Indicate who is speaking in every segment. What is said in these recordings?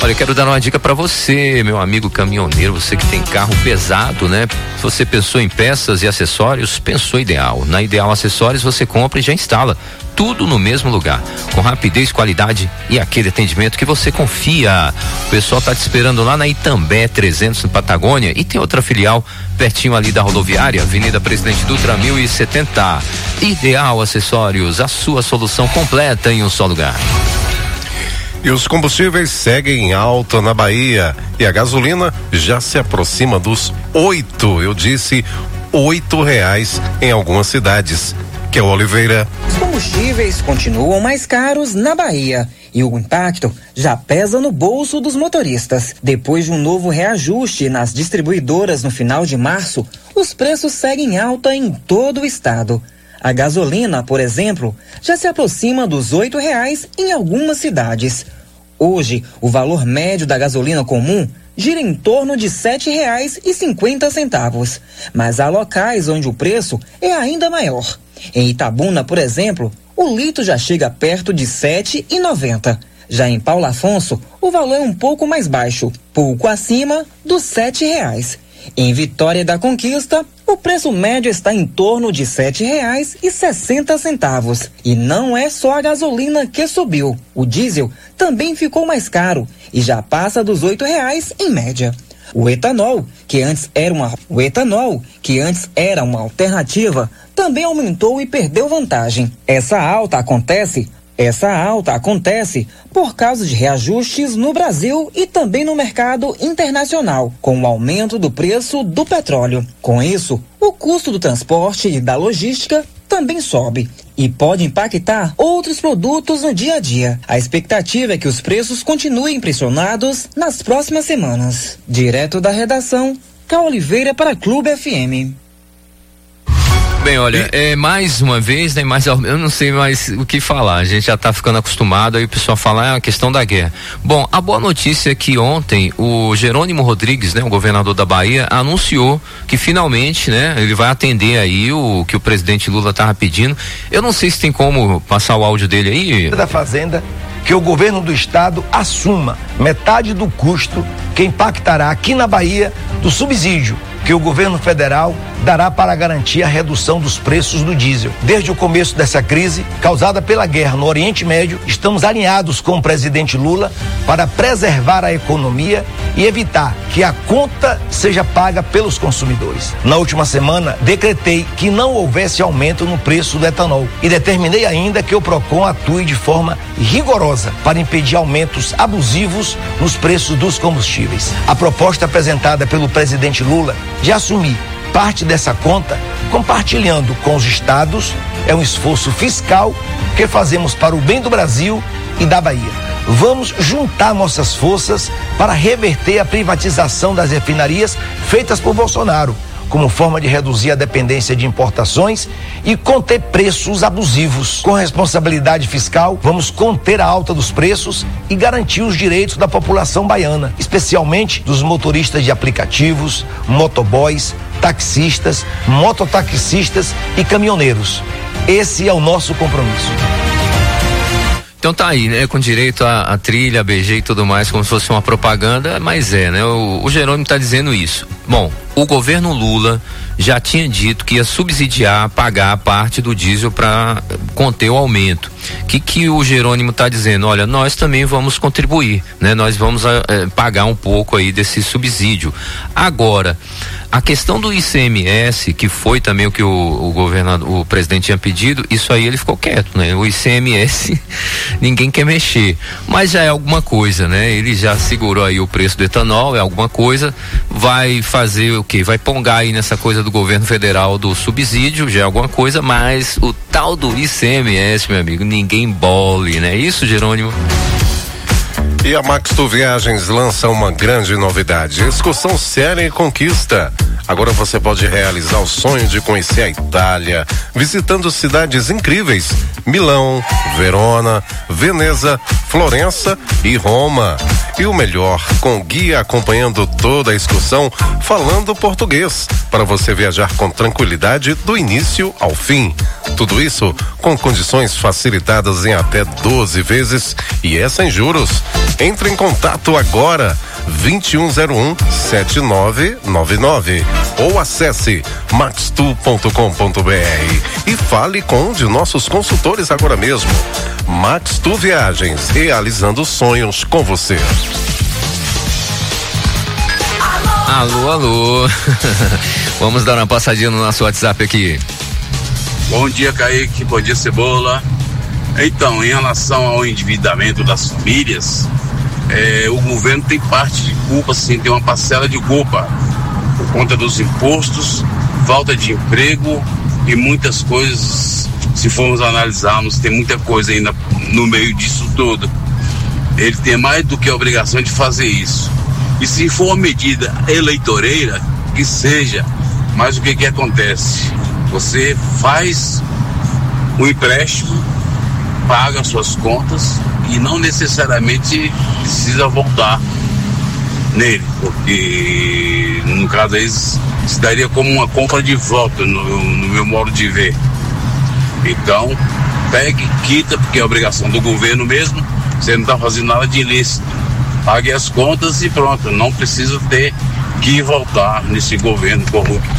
Speaker 1: Olha, eu quero dar uma dica para você, meu amigo caminhoneiro, você que tem carro pesado, né? Se você pensou em peças e acessórios, pensou Ideal. Na Ideal Acessórios você compra e já instala. Tudo no mesmo lugar, com rapidez, qualidade e aquele atendimento que você confia. O pessoal tá te esperando lá na Itambé 300 no Patagônia, e tem outra filial pertinho ali da rodoviária, Avenida Presidente Dutra 1070. Ideal Acessórios, a sua solução completa em um só lugar.
Speaker 2: E os combustíveis seguem em alta na Bahia e a gasolina já se aproxima dos R$8 em algumas cidades. Que é o Oliveira.
Speaker 3: Os combustíveis continuam mais caros na Bahia e o impacto já pesa no bolso dos motoristas. Depois de um novo reajuste nas distribuidoras no final de março, os preços seguem alta em todo o estado. A gasolina, por exemplo, já se aproxima dos R$8 em algumas cidades. Hoje, o valor médio da gasolina comum gira em torno de R$7,50, mas há locais onde o preço é ainda maior. Em Itabuna, por exemplo, o litro já chega perto de R$7,90. Já em Paulo Afonso, o valor é um pouco mais baixo, pouco acima dos R$7. Em Vitória da Conquista, o preço médio está em torno de R$7,60. E não é só a gasolina que subiu. O diesel também ficou mais caro e já passa dos R$8 em média. O etanol, que antes era uma alternativa, também aumentou e perdeu vantagem. Essa alta acontece por causa de reajustes no Brasil e também no mercado internacional, com o aumento do preço do petróleo. Com isso, o custo do transporte e da logística também sobe e pode impactar outros produtos no dia a dia. A expectativa é que os preços continuem pressionados nas próximas semanas. Direto da redação, Cá Oliveira para Clube FM.
Speaker 1: Bem, olha, mais uma vez, né, eu não sei mais o que falar, a gente já tá ficando acostumado, aí o pessoal fala, é a questão da guerra. Bom, a boa notícia é que ontem o Jerônimo Rodrigues, né, o governador da Bahia, anunciou que finalmente, né, ele vai atender aí o que o presidente Lula tava pedindo. Eu não sei se tem como passar o áudio dele aí.
Speaker 4: Da Fazenda, que o governo do estado assuma metade do custo que impactará aqui na Bahia do subsídio que o governo federal dará para garantir a redução dos preços do diesel. Desde o começo dessa crise, causada pela guerra no Oriente Médio, estamos alinhados com o presidente Lula para preservar a economia e evitar que a conta seja paga pelos consumidores. Na última semana, decretei que não houvesse aumento no preço do etanol e determinei ainda que o Procon atue de forma rigorosa para impedir aumentos abusivos nos preços dos combustíveis. A proposta apresentada pelo presidente Lula de assumir parte dessa conta, compartilhando com os estados, é um esforço fiscal que fazemos para o bem do Brasil e da Bahia. Vamos juntar nossas forças para reverter a privatização das refinarias feitas por Bolsonaro, como forma de reduzir a dependência de importações e conter preços abusivos. Com responsabilidade fiscal, vamos conter a alta dos preços e garantir os direitos da população baiana, especialmente dos motoristas de aplicativos, motoboys, taxistas, mototaxistas e caminhoneiros. Esse é o nosso compromisso.
Speaker 1: Então tá aí, né? Com direito a trilha, BG e tudo mais, como se fosse uma propaganda, mas né? O Jerônimo tá dizendo isso. Bom, o governo Lula já tinha dito que ia subsidiar, pagar parte do diesel para conter o aumento. Que o Jerônimo tá dizendo? Olha, nós também vamos contribuir, né? Nós vamos pagar um pouco aí desse subsídio. Agora, a questão do ICMS, que foi também o que o presidente tinha pedido, isso aí ele ficou quieto, né? O ICMS ninguém quer mexer, mas já é alguma coisa, né? Ele já segurou aí o preço do etanol, é alguma coisa, vai fazer o quê? Vai pongar aí nessa coisa do governo federal do subsídio, já é alguma coisa, mas o tal do ICMS, meu amigo, ninguém bole, né? Isso, Jerônimo?
Speaker 2: E a Max Tu Viagens lança uma grande novidade: excursão Série Conquista. Agora você pode realizar o sonho de conhecer a Itália, visitando cidades incríveis: Milão, Verona, Veneza, Florença e Roma. E o melhor, com guia acompanhando toda a excursão, falando português, para você viajar com tranquilidade do início ao fim. Tudo isso com condições facilitadas em até 12 vezes e é sem juros. Entre em contato agora, 2101-7999 ou acesse maxtu.com.br e fale com um de nossos consultores agora mesmo. Maxtu Viagens, realizando sonhos com você.
Speaker 1: Alô. Vamos dar uma passadinha no nosso WhatsApp aqui.
Speaker 5: Bom dia, Kaique. Bom dia, Cebola. Então, em relação ao endividamento das famílias, o governo tem parte de culpa, sim, tem uma parcela de culpa por conta dos impostos, falta de emprego e muitas coisas. Se formos analisarmos, tem muita coisa ainda no meio disso tudo. Ele tem mais do que a obrigação de fazer isso. E se for uma medida eleitoreira, que seja, mas o que acontece? Você faz o empréstimo, paga suas contas e não necessariamente precisa voltar nele, porque no caso aí se daria como uma compra de voto no meu modo de ver. Então, pegue, quita, porque é obrigação do governo mesmo, você não está fazendo nada de ilícito. Pague as contas e pronto, não precisa ter que voltar nesse governo corrupto.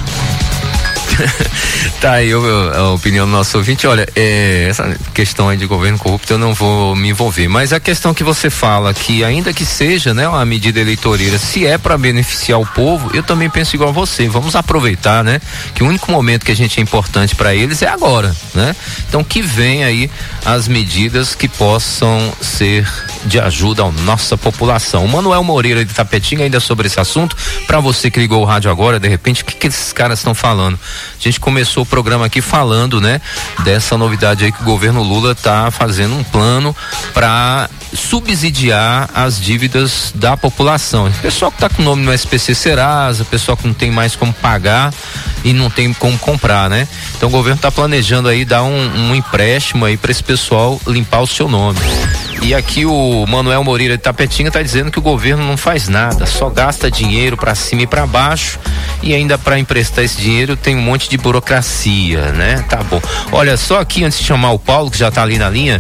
Speaker 1: Tá aí a opinião do nosso ouvinte. Olha, essa questão aí de governo corrupto eu não vou me envolver, mas a questão que você fala que ainda que seja, né, uma medida eleitoreira, se é para beneficiar o povo, eu também penso igual a você. Vamos aproveitar, né, que o único momento que a gente é importante para eles é agora, né? Então que venha aí as medidas que possam ser de ajuda à nossa população. O Manuel Moreira de Tapetinga, ainda sobre esse assunto, para você que ligou o rádio agora, de repente, o que esses caras estão falando? A gente começou o programa aqui falando, né, dessa novidade aí que o governo Lula tá fazendo um plano para subsidiar as dívidas da população. O pessoal que tá com o nome no SPC Serasa, o pessoal que não tem mais como pagar e não tem como comprar, né? Então o governo tá planejando aí dar um empréstimo aí para esse pessoal limpar o seu nome. E aqui o Manuel Moreira de Tapetinga tá dizendo que o governo não faz nada, só gasta dinheiro para cima e para baixo, e ainda para emprestar esse dinheiro tem um monte de burocracia, né? Tá bom. Olha, só aqui antes de chamar o Paulo, que já tá ali na linha,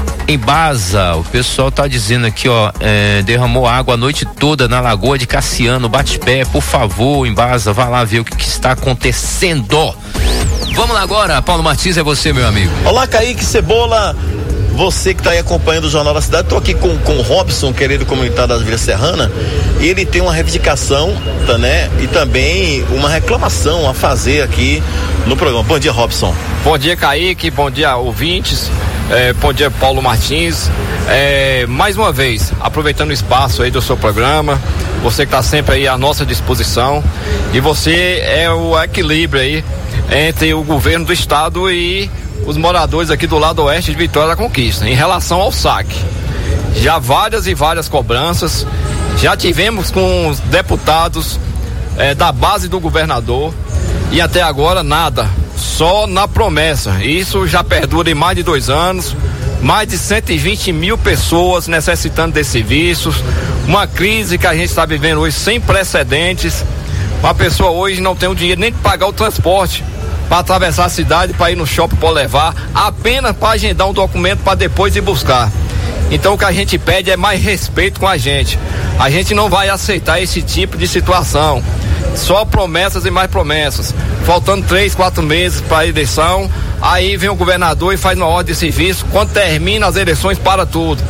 Speaker 1: Embasa, o pessoal tá dizendo aqui, ó, derramou água a noite toda na Lagoa de Cassiano, bate-pé, por favor, Embasa, vá lá ver o que está acontecendo. Vamos lá agora, Paulo Martins, é você, meu amigo.
Speaker 6: Olá, Kaique, Cebola, você que está aí acompanhando o Jornal da Cidade. Estou aqui com o Robson, querido comunitário da Vila Serrana. Ele tem uma reivindicação, tá, né? E também uma reclamação a fazer aqui no programa. Bom dia, Robson.
Speaker 7: Bom dia, Kaique, bom dia, ouvintes. Bom dia, Paulo Martins. Mais uma vez, aproveitando o espaço aí do seu programa, você que está sempre aí à nossa disposição, e você é o equilíbrio aí entre o governo do estado e os moradores aqui do lado oeste de Vitória da Conquista, em relação ao saque. Já várias e várias cobranças, já tivemos com os deputados da base do governador, e até agora nada, só na promessa. Isso já perdura em mais de 2 anos, mais de 120 mil pessoas necessitando de serviços, uma crise que a gente está vivendo hoje sem precedentes. Uma pessoa hoje não tem o dinheiro nem de pagar o transporte para atravessar a cidade, para ir no shopping, para levar, apenas para agendar um documento para depois ir buscar. Então o que a gente pede é mais respeito com a gente. A gente não vai aceitar esse tipo de situação. Só promessas e mais promessas. Faltando 3, 4 meses para a eleição, aí vem o governador e faz uma ordem de serviço. Quando termina as eleições, para tudo.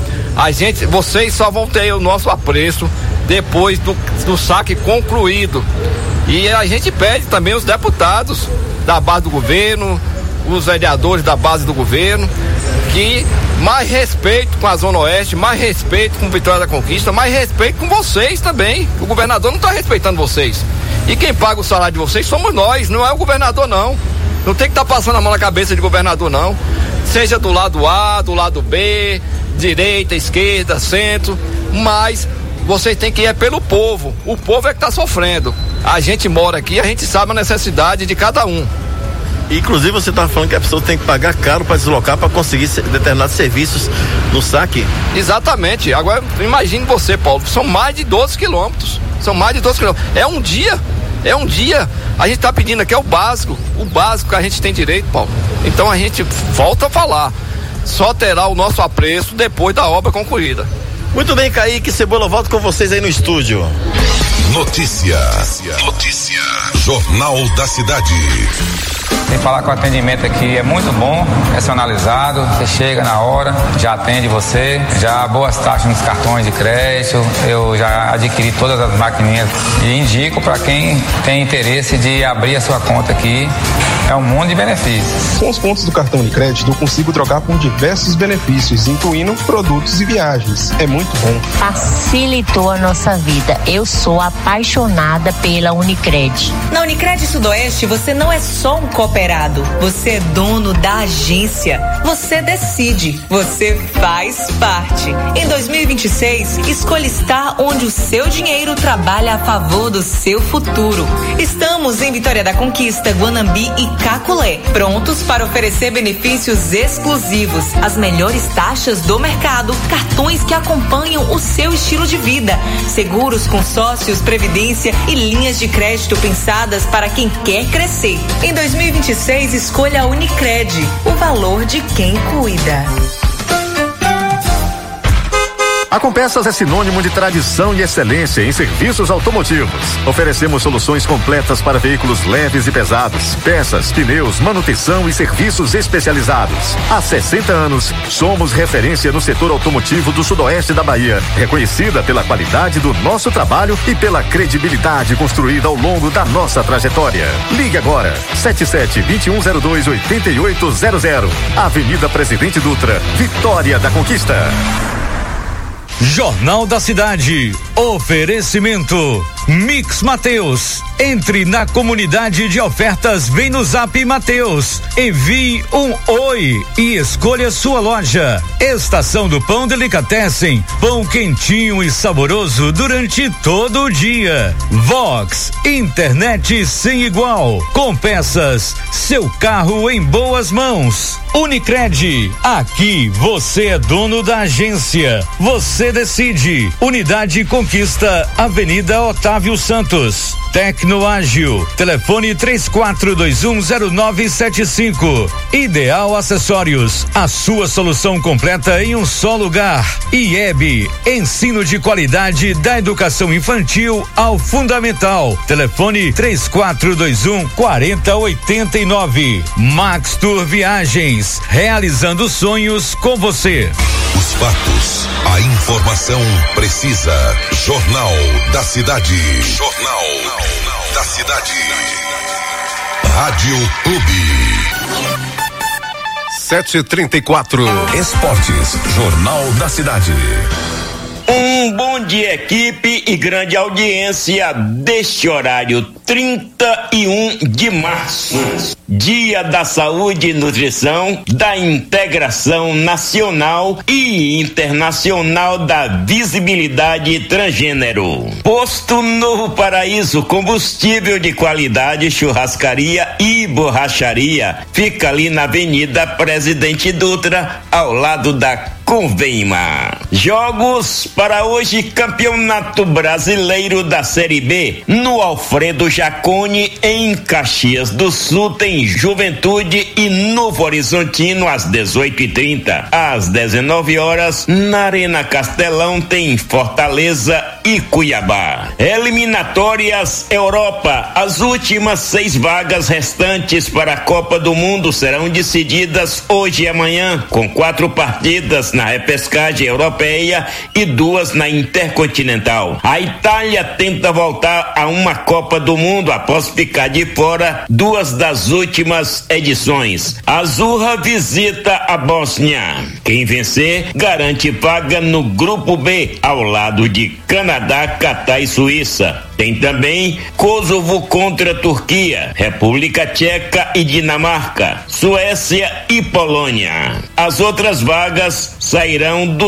Speaker 7: Vocês só vão ter o nosso apreço depois do saque concluído. E a gente pede também os deputados da base do governo, os vereadores da base do governo, que mais respeito com a Zona Oeste, mais respeito com Vitória da Conquista, mais respeito com vocês também. O governador não está respeitando vocês. E quem paga o salário de vocês somos nós, não é o governador, não. Não tem que estar passando a mão na cabeça de governador, não. Seja do lado A, do lado B, direita, esquerda, centro, mas vocês têm que ir pelo povo. O povo é que está sofrendo. A gente mora aqui, a gente sabe a necessidade de cada um.
Speaker 6: Inclusive você estava falando que a pessoa tem que pagar caro para deslocar para conseguir determinados serviços no saque.
Speaker 7: Exatamente. Agora imagine você, Paulo, são mais de 12 quilômetros. É um dia. A gente está pedindo aqui o básico que a gente tem direito, Paulo. Então a gente volta a falar. Só terá o nosso apreço depois da obra concluída.
Speaker 6: Muito bem, Kaique Cebola, volto com vocês aí no estúdio.
Speaker 8: Notícia. Jornal da Cidade.
Speaker 9: Sem falar que o atendimento aqui é muito bom, personalizado, você chega na hora, já atende você, já boas taxas nos cartões de crédito, eu já adquiri todas as maquininhas e indico para quem tem interesse de abrir a sua conta aqui, é um mundo de benefícios.
Speaker 10: Com os pontos do cartão de crédito eu consigo trocar por diversos benefícios, incluindo produtos e viagens, é muito bom.
Speaker 11: Facilitou a nossa vida, eu sou apaixonada pela Unicred.
Speaker 12: Na Unicred Sudoeste você não é só um cooperado, você é dono da agência, você decide, você faz parte. Em 2026, escolha estar onde o seu dinheiro trabalha a favor do seu futuro. Estamos em Vitória da Conquista, Guanambi e Caculé, prontos para oferecer benefícios exclusivos, as melhores taxas do mercado, cartões que acompanham o seu estilo de vida, seguros, consórcios, previdência e linhas de crédito pensadas para quem quer crescer. Em 2026, escolha a Unicred, o valor de quem cuida.
Speaker 13: A Compeças é sinônimo de tradição e excelência em serviços automotivos. Oferecemos soluções completas para veículos leves e pesados, peças, pneus, manutenção e serviços especializados. Há 60 anos, somos referência no setor automotivo do sudoeste da Bahia, reconhecida pela qualidade do nosso trabalho e pela credibilidade construída ao longo da nossa trajetória. Ligue agora, 77-2102-8800. Avenida Presidente Dutra, Vitória da Conquista.
Speaker 14: Jornal da Cidade. Oferecimento Mix Mateus. Entre na comunidade de ofertas, vem no Zap Mateus. Envie um oi e escolha sua loja. Estação do Pão Delicatessen. Pão quentinho e saboroso durante todo o dia. Vox, internet sem igual. Com peças, seu carro em boas mãos. Unicred, aqui você é dono da agência. Você decide. Unidade Conquista, Avenida Otávio Santos. Tecnoágil, telefone 34210975. Ideal Acessórios, a sua solução completa em um só lugar. IEB, ensino de qualidade da educação infantil ao fundamental. Telefone 3421-4089. Max Tour Viagens, realizando sonhos com você.
Speaker 8: Os fatos, a informação precisa. Jornal da Cidade. Jornal da Cidade. Rádio Clube.
Speaker 2: 7h34.
Speaker 8: Esportes. Jornal da Cidade.
Speaker 15: Um bom dia, equipe, e grande audiência deste horário 31 de março. Dia da Saúde e Nutrição, da Integração Nacional e Internacional da Visibilidade Transgênero. Posto Novo Paraíso, combustível de qualidade, churrascaria e borracharia. Fica ali na Avenida Presidente Dutra, ao lado da Convenma. Jogos para hoje: Campeonato Brasileiro da Série B. No Alfredo Jaconi, em Caxias do Sul, tem Juventude e Novo Horizontino às 18h30. Às 19 horas, na Arena Castelão, tem Fortaleza e Cuiabá. Eliminatórias Europa. As últimas 6 vagas restantes para a Copa do Mundo serão decididas hoje e amanhã, com 4 partidas na repescagem europeia e 2 na Intercontinental. A Itália tenta voltar a uma Copa do Mundo após ficar de fora 2 das últimas edições. A Azurra visita a Bósnia. Quem vencer garante vaga no Grupo B, ao lado de Canadá, Catar e Suíça. Tem também Kosovo contra Turquia, República Tcheca e Dinamarca, Suécia e Polônia. As outras vagas sairão dos 2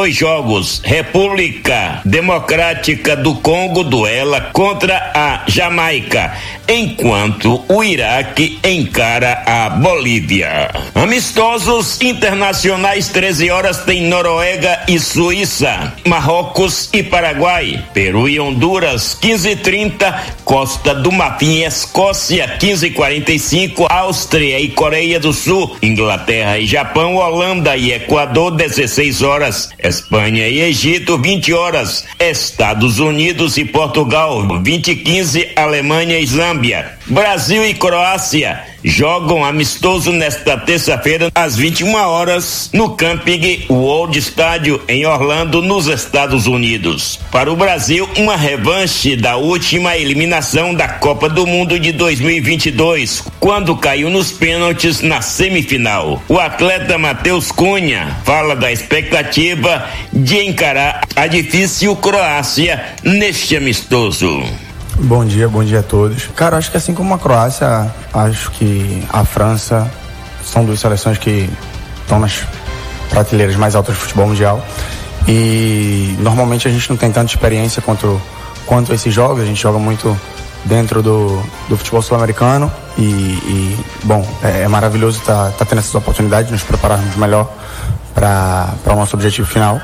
Speaker 15: 2 jogos. República Democrática do Congo duela contra a Jamaica, enquanto o Iraque encara a Bolívia. Amistosos internacionais, 13 horas tem Noruega e Suíça, Marrocos e Paraguai, Peru e Honduras, 15h30, Costa do Marfim e Escócia, 15h45, Áustria e Coreia do Sul, Inglaterra e Japão, Holanda e Equador, 16 horas, Espanha e Egito, 20 horas, Estados Unidos e Portugal, 20h15, Alemanha e Zâmbia. Brasil e Croácia jogam amistoso nesta terça-feira às 21 horas no Camping World Stadium em Orlando, nos Estados Unidos. Para o Brasil, uma revanche da última eliminação da Copa do Mundo de 2022, quando caiu nos pênaltis na semifinal. O atleta Matheus Cunha fala da expectativa de encarar a difícil Croácia neste amistoso.
Speaker 16: Bom dia a todos. Cara, acho que assim como a Croácia, acho que a França são 2 seleções que estão nas prateleiras mais altas do futebol mundial. E normalmente a gente não tem tanta experiência quanto esses jogos. A gente joga muito dentro do futebol sul-americano bom, é maravilhoso tá tendo essas oportunidades de nos prepararmos melhor para o nosso objetivo final.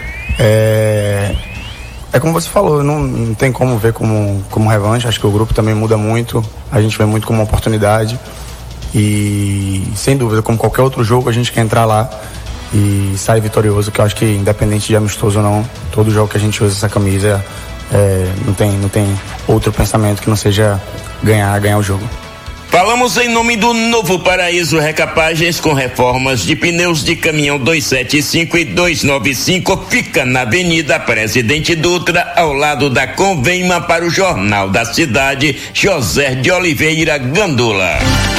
Speaker 16: É como você falou, não tem como ver como revanche. Acho que o grupo também muda muito, a gente vê muito como uma oportunidade e, sem dúvida, como qualquer outro jogo, a gente quer entrar lá e sair vitorioso, que eu acho que, independente de amistoso ou não, todo jogo que a gente usa essa camisa, não tem outro pensamento que não seja ganhar o jogo.
Speaker 15: Falamos em nome do Novo Paraíso Recapagens, com reformas de pneus de caminhão 275 e 295, fica na Avenida Presidente Dutra, ao lado da Convenma, para o Jornal da Cidade, José de Oliveira Gandula.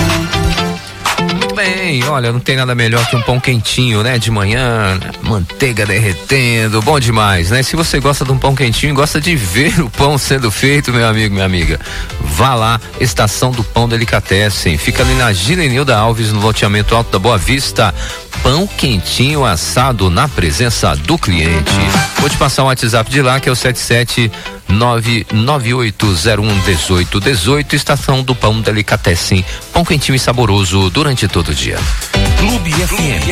Speaker 1: Bem, olha, não tem nada melhor que um pão quentinho, né? De manhã, manteiga derretendo, bom demais, né? Se você gosta de um pão quentinho e gosta de ver o pão sendo feito, meu amigo, minha amiga, vá lá, Estação do Pão Delicatessen, fica ali na Gilenilda Alves, no loteamento Alto da Boa Vista. Pão quentinho assado na presença do cliente. Vou te passar o WhatsApp de lá, que é o 77998011818, Estação do Pão Delicatessen. Pão quentinho e saboroso durante todo o dia.
Speaker 8: Clube FM.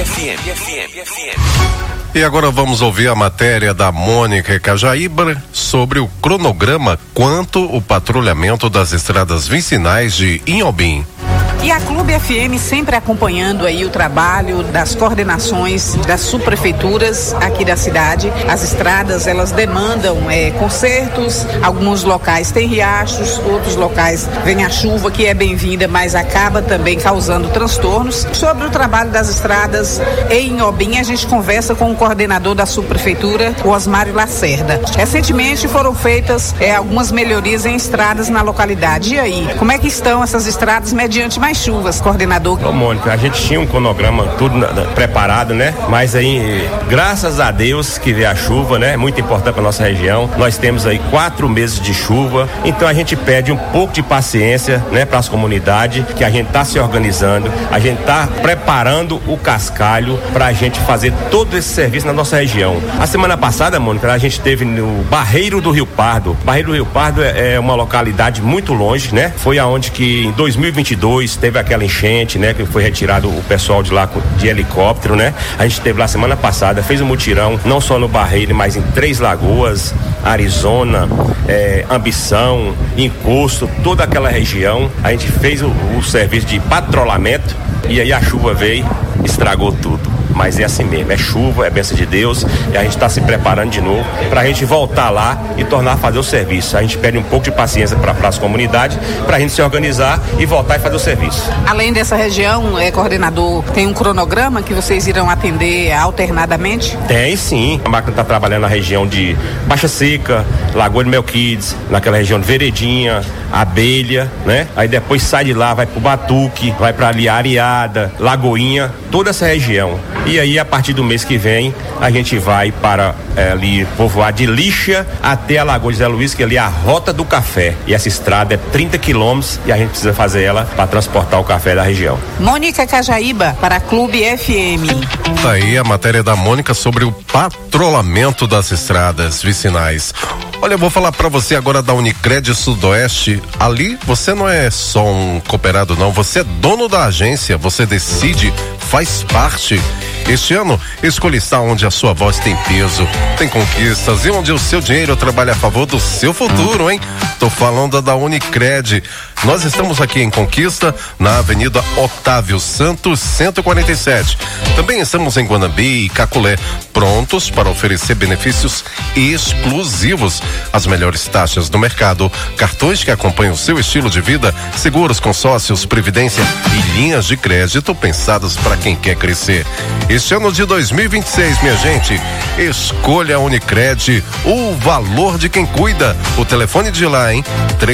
Speaker 2: E agora vamos ouvir a matéria da Mônica Cajaíba sobre o cronograma quanto o patrulhamento das estradas vicinais de Inhobim.
Speaker 17: E a Clube FM sempre acompanhando aí o trabalho das coordenações das subprefeituras aqui da cidade. As estradas, elas demandam consertos, alguns locais têm riachos, outros locais vem a chuva, que é bem-vinda, mas acaba também causando transtornos. Sobre o trabalho das estradas em Inhobim, a gente conversa com o coordenador da subprefeitura, o Osmário Lacerda. Recentemente foram feitas algumas melhorias em estradas na localidade. E aí, como é que estão essas estradas mediante mais chuvas, coordenador?
Speaker 18: Ô, Mônica, a gente tinha um cronograma tudo preparado, né? Mas aí, graças a Deus que veio a chuva, né? Muito importante para nossa região. Nós temos aí 4 meses de chuva, então a gente pede um pouco de paciência, né? Para as comunidades, que a gente tá se organizando, a gente tá preparando o cascalho para a gente fazer todo esse serviço na nossa região. A semana passada, Mônica, a gente teve no Barreiro do Rio Pardo. Barreiro do Rio Pardo é uma localidade muito longe, né? Foi aonde que em 2022 teve aquela enchente, né? Que foi retirado o pessoal de lá de helicóptero, né? A gente esteve lá semana passada, fez um mutirão, não só no Barreiro, mas em Três Lagoas, Arizona, Ambição, Encosto, toda aquela região. A gente fez o serviço de patrulhamento e aí a chuva veio, estragou tudo. Mas é assim mesmo, é chuva, é bênção de Deus, e a gente está se preparando de novo para a gente voltar lá e tornar a fazer o serviço. A gente pede um pouco de paciência para as comunidades, para a gente se organizar e voltar e fazer o serviço.
Speaker 17: Além dessa região, coordenador, tem um cronograma que vocês irão atender alternadamente?
Speaker 18: Tem sim, a máquina está trabalhando na região de Baixa Seca, Lagoa de Melquides, naquela região de Veredinha, Abelha, né? Aí depois sai de lá, vai pro Batuque, vai pra ali Areada, Lagoinha, toda essa região. E aí a partir do mês que vem a gente vai para ali povoar de Lixa até a Lagoa de Zé Luiz, que ali é a Rota do Café. E essa estrada é 30 quilômetros e a gente precisa fazer ela para transportar o café da região.
Speaker 17: Mônica Cajaíba para a Clube FM.
Speaker 2: Tá aí a matéria da Mônica sobre o patrulhamento das estradas vicinais. Olha, eu vou falar para você agora da Unicred Sudoeste. Ali você não é só um cooperado, não. Você é dono da agência, você decide, faz parte. Este ano, escolha estar onde a sua voz tem peso, tem conquistas e onde o seu dinheiro trabalha a favor do seu futuro, hein? Tô falando da Unicred. Nós estamos aqui em Conquista, na Avenida Otávio Santos, 147. Também estamos em Guanambi e Caculé, prontos para oferecer benefícios exclusivos, as melhores taxas do mercado, cartões que acompanham o seu estilo de vida, seguros, consórcios, previdência e linhas de crédito pensadas para quem quer crescer. Este ano de 2026, minha gente, escolha a Unicred, o valor de quem cuida. O telefone de lá, hein?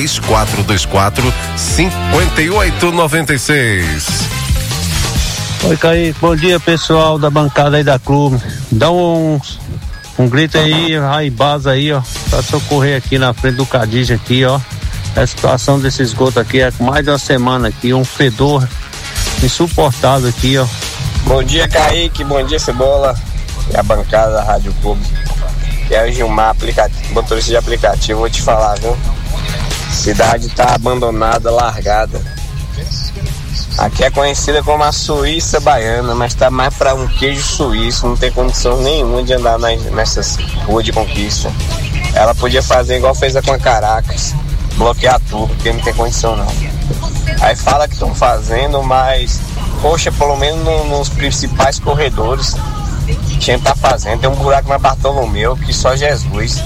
Speaker 2: 3424-5896.
Speaker 19: Oi, Kaique, bom dia, pessoal da bancada aí da clube. Dá um grito aí, Raibás aí, ó, pra socorrer aqui na frente do Cadiz aqui, ó. A situação desse esgoto aqui é mais de uma semana aqui, um fedor insuportável aqui, ó.
Speaker 20: Bom dia, Kaique, bom dia, Cebola e a bancada da Rádio Clube. E aí, Gilmar, motorista de aplicativo, vou te falar, viu? Cidade tá abandonada, largada. Aqui é conhecida como a Suíça baiana, mas tá mais pra um queijo suíço, não tem condição nenhuma de andar nessas ruas de Conquista. Ela podia fazer igual fez com a Caracas, bloquear tudo, porque não tem condição não. Aí fala que estão fazendo, mas, poxa, pelo menos nos principais corredores, tinha que tá fazendo, tem um buraco na Bartolomeu que só Jesus.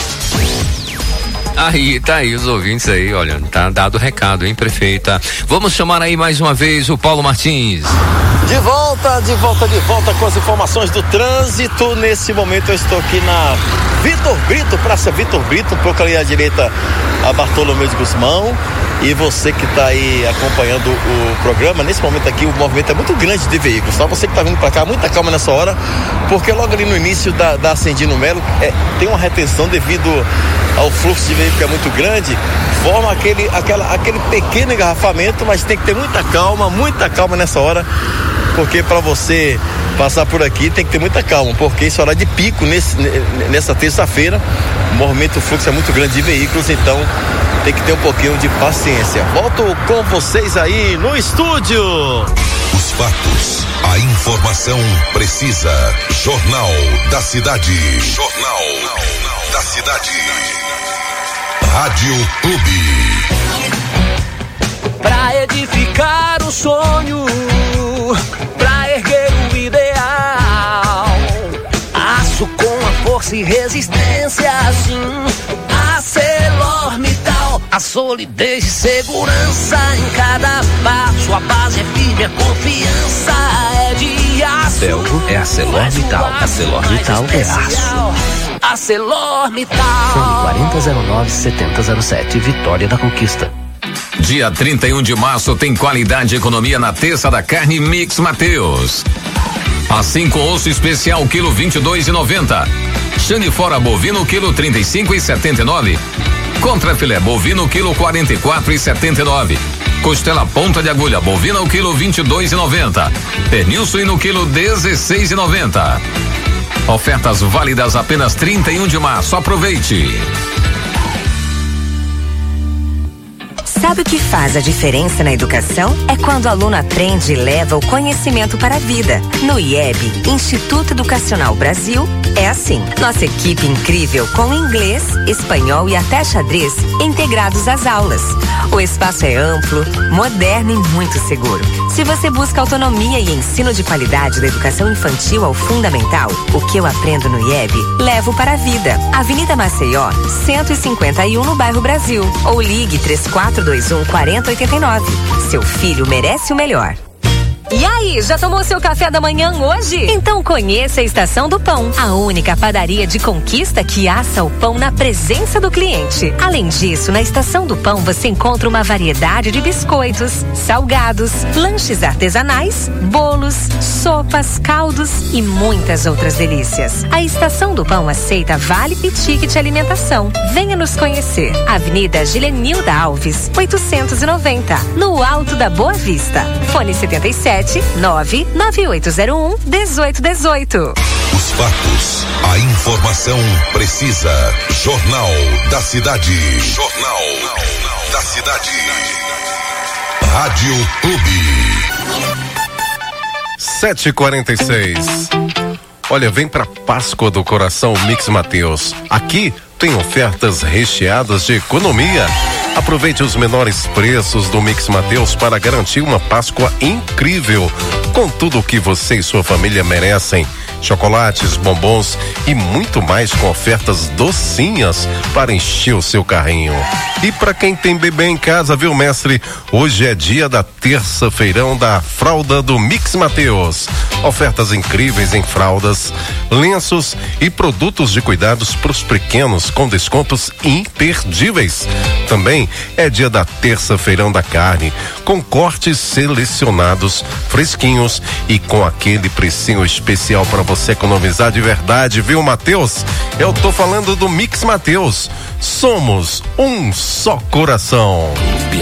Speaker 1: Aí, tá aí os ouvintes aí, olha, tá dado o recado, hein, prefeita. Vamos chamar aí mais uma vez o Paulo Martins.
Speaker 6: De volta com as informações do trânsito. Nesse momento eu estou aqui na Vitor Brito, Praça Vitor Brito, um pouco ali à direita a Bartolomeu de Guzmão. E você que está aí acompanhando o programa, nesse momento aqui o movimento é muito grande de veículos, só você que está vindo para cá, muita calma nessa hora, porque logo ali no início da Ascendino Melo tem uma retenção devido ao fluxo de veículo que é muito grande, forma aquele pequeno engarrafamento, mas tem que ter muita calma nessa hora, porque para você passar por aqui tem que ter muita calma, porque esse horário de pico nessa terça-feira, o fluxo é muito grande de veículos, então tem que ter um pouquinho de paciência. Volto com vocês aí no estúdio.
Speaker 8: Os fatos, a informação precisa. Jornal da Cidade. Jornal da Cidade. Rádio Clube.
Speaker 21: Pra edificar o sonho, pra erguer o ideal, aço com a força e resistência, assim, ArcelorMittal, a solidez e segurança em cada passo, a base é firme, a confiança é de aço.
Speaker 22: Belgo é ArcelorMittal, ArcelorMittal é aço.
Speaker 21: ArcelorMittal.
Speaker 22: Fone 4009-7007, Vitória da Conquista.
Speaker 14: Dia 31 de março tem qualidade e economia na terça da carne Mix Mateus. Assim com osso especial quilo 22,90. Chane fora bovino quilo 35,79. Contra filé bovino quilo 44,79. Costela ponta de agulha bovina o quilo 22,90. Pernil suíno quilo 16,90. Ofertas válidas apenas 31 de março. Aproveite.
Speaker 23: Sabe o que faz a diferença na educação? É quando o aluno aprende e leva o conhecimento para a vida. No IEB, Instituto Educacional Brasil, é assim. Nossa equipe incrível com inglês, espanhol e até xadrez integrados às aulas. O espaço é amplo, moderno e muito seguro. Se você busca autonomia e ensino de qualidade da educação infantil ao fundamental, o que eu aprendo no IEB, levo para a vida. Avenida Maceió, 151 no bairro Brasil. Ou ligue 3421-4089. Seu filho merece o melhor. E aí, já tomou seu café da manhã hoje? Então conheça a Estação do Pão, a única padaria de Conquista que assa o pão na presença do cliente. Além disso, na Estação do Pão você encontra uma variedade de biscoitos, salgados, lanches artesanais, bolos, sopas, caldos e muitas outras delícias. A Estação do Pão aceita vale e ticket alimentação. Venha nos conhecer. Avenida Gilenilda Alves, 890, no Alto da Boa Vista. Fone 77 99801 1818.
Speaker 8: Os fatos, a informação precisa. Jornal da Cidade. Jornal da Cidade. Rádio Clube.
Speaker 2: 7h46. Olha, vem pra Páscoa do Coração Mix Mateus. Aqui tem ofertas recheadas de economia. Aproveite os menores preços do Mix Mateus para garantir uma Páscoa incrível, com tudo o que você e sua família merecem. Chocolates, bombons e muito mais, com ofertas docinhas para encher o seu carrinho. E para quem tem bebê em casa, viu, mestre? Hoje é dia da terça-feirão da fralda do Mix Mateus. Ofertas incríveis em fraldas, lenços e produtos de cuidados para os pequenos com descontos imperdíveis. Também é dia da terça-feirão da carne, com cortes selecionados, fresquinhos e com aquele precinho especial para você economizar de verdade, viu, Mateus? Eu tô falando do Mix Mateus. Somos um só coração.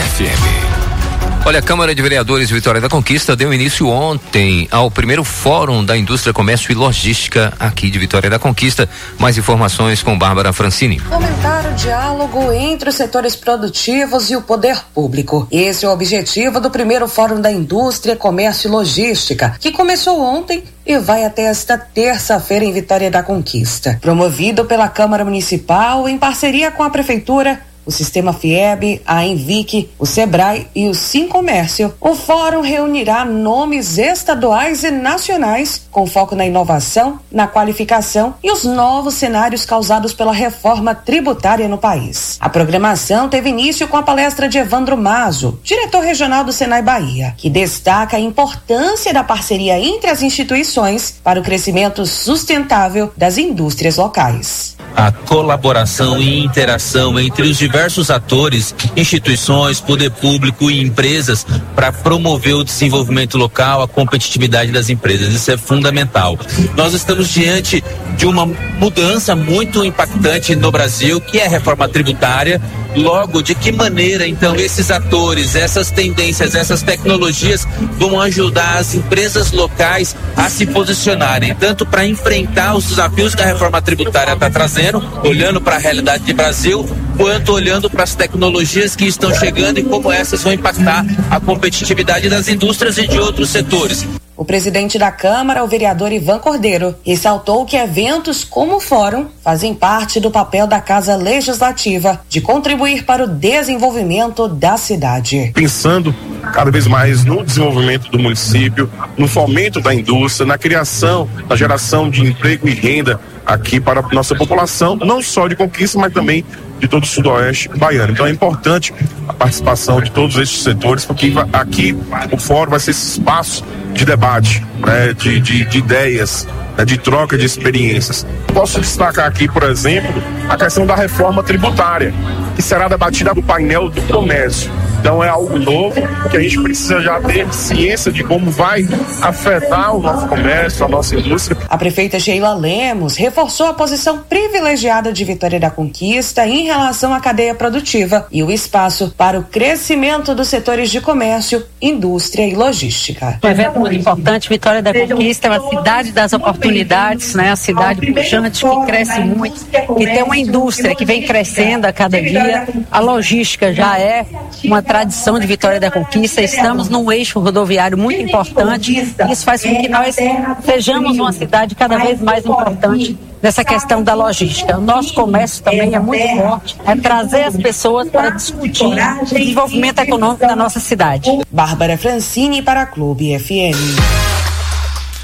Speaker 1: BFM. Olha, a Câmara de Vereadores de Vitória da Conquista deu início ontem ao primeiro Fórum da Indústria, Comércio e Logística aqui de Vitória da Conquista. Mais informações com Bárbara Francini.
Speaker 3: Fomentar o diálogo entre os setores produtivos e o poder público. Esse é o objetivo do primeiro Fórum da Indústria, Comércio e Logística, que começou ontem e vai até esta terça-feira em Vitória da Conquista. Promovido pela Câmara Municipal em parceria com a Prefeitura, o Sistema FIEB, a Envic, o Sebrae e o Sincomércio, o fórum reunirá nomes estaduais e nacionais com foco na inovação, na qualificação e os novos cenários causados pela reforma tributária no país. A programação teve início com a palestra de Evandro Mazo, diretor regional do Senai Bahia, que destaca a importância da parceria entre as instituições para o crescimento sustentável das indústrias locais.
Speaker 4: A colaboração e interação entre os diversos atores, instituições, poder público e empresas para promover o desenvolvimento local, a competitividade das empresas. Isso é fundamental. Nós estamos diante de uma mudança muito impactante no Brasil, que é a reforma tributária. Logo, de que maneira, então, esses atores, essas tendências, essas tecnologias vão ajudar as empresas locais a se posicionarem, tanto para enfrentar os desafios que a reforma tributária está trazendo, olhando para a realidade do Brasil, quanto olhando para as tecnologias que estão chegando e como essas vão impactar a competitividade das indústrias e de outros setores.
Speaker 3: O presidente da Câmara, o vereador Ivan Cordeiro, ressaltou que eventos como o Fórum fazem parte do papel da Casa Legislativa de contribuir para o desenvolvimento da cidade.
Speaker 10: Pensando cada vez mais no desenvolvimento do município, no fomento da indústria, na criação, na geração de emprego e renda aqui para a nossa população, não só de Conquista, mas também de todo o sudoeste baiano. Então é importante a participação de todos estes setores, porque aqui o fórum vai ser esse espaço de debate, né, de ideias, né, de troca de experiências. Posso destacar aqui, por exemplo, a questão da reforma tributária, que será debatida no painel do comércio. Então é algo novo que a gente precisa já ter ciência de como vai afetar o nosso comércio, a nossa indústria.
Speaker 3: A prefeita Sheila Lemos reforçou a posição privilegiada de Vitória da Conquista em relação à cadeia produtiva e o espaço para o crescimento dos setores de comércio, indústria e logística.
Speaker 5: Um evento muito importante. Vitória da Conquista é uma cidade das oportunidades, né? A cidade pujante que cresce muito, que tem uma indústria que vem crescendo a cada dia. A logística já é uma tradição de Vitória da Conquista. Estamos num eixo rodoviário muito importante. Isso faz com que nós sejamos uma cidade cada vez mais importante nessa questão da logística. O nosso comércio também é muito forte, é trazer as pessoas para discutir o desenvolvimento econômico da nossa cidade.
Speaker 3: Bárbara Francini para a Clube FM.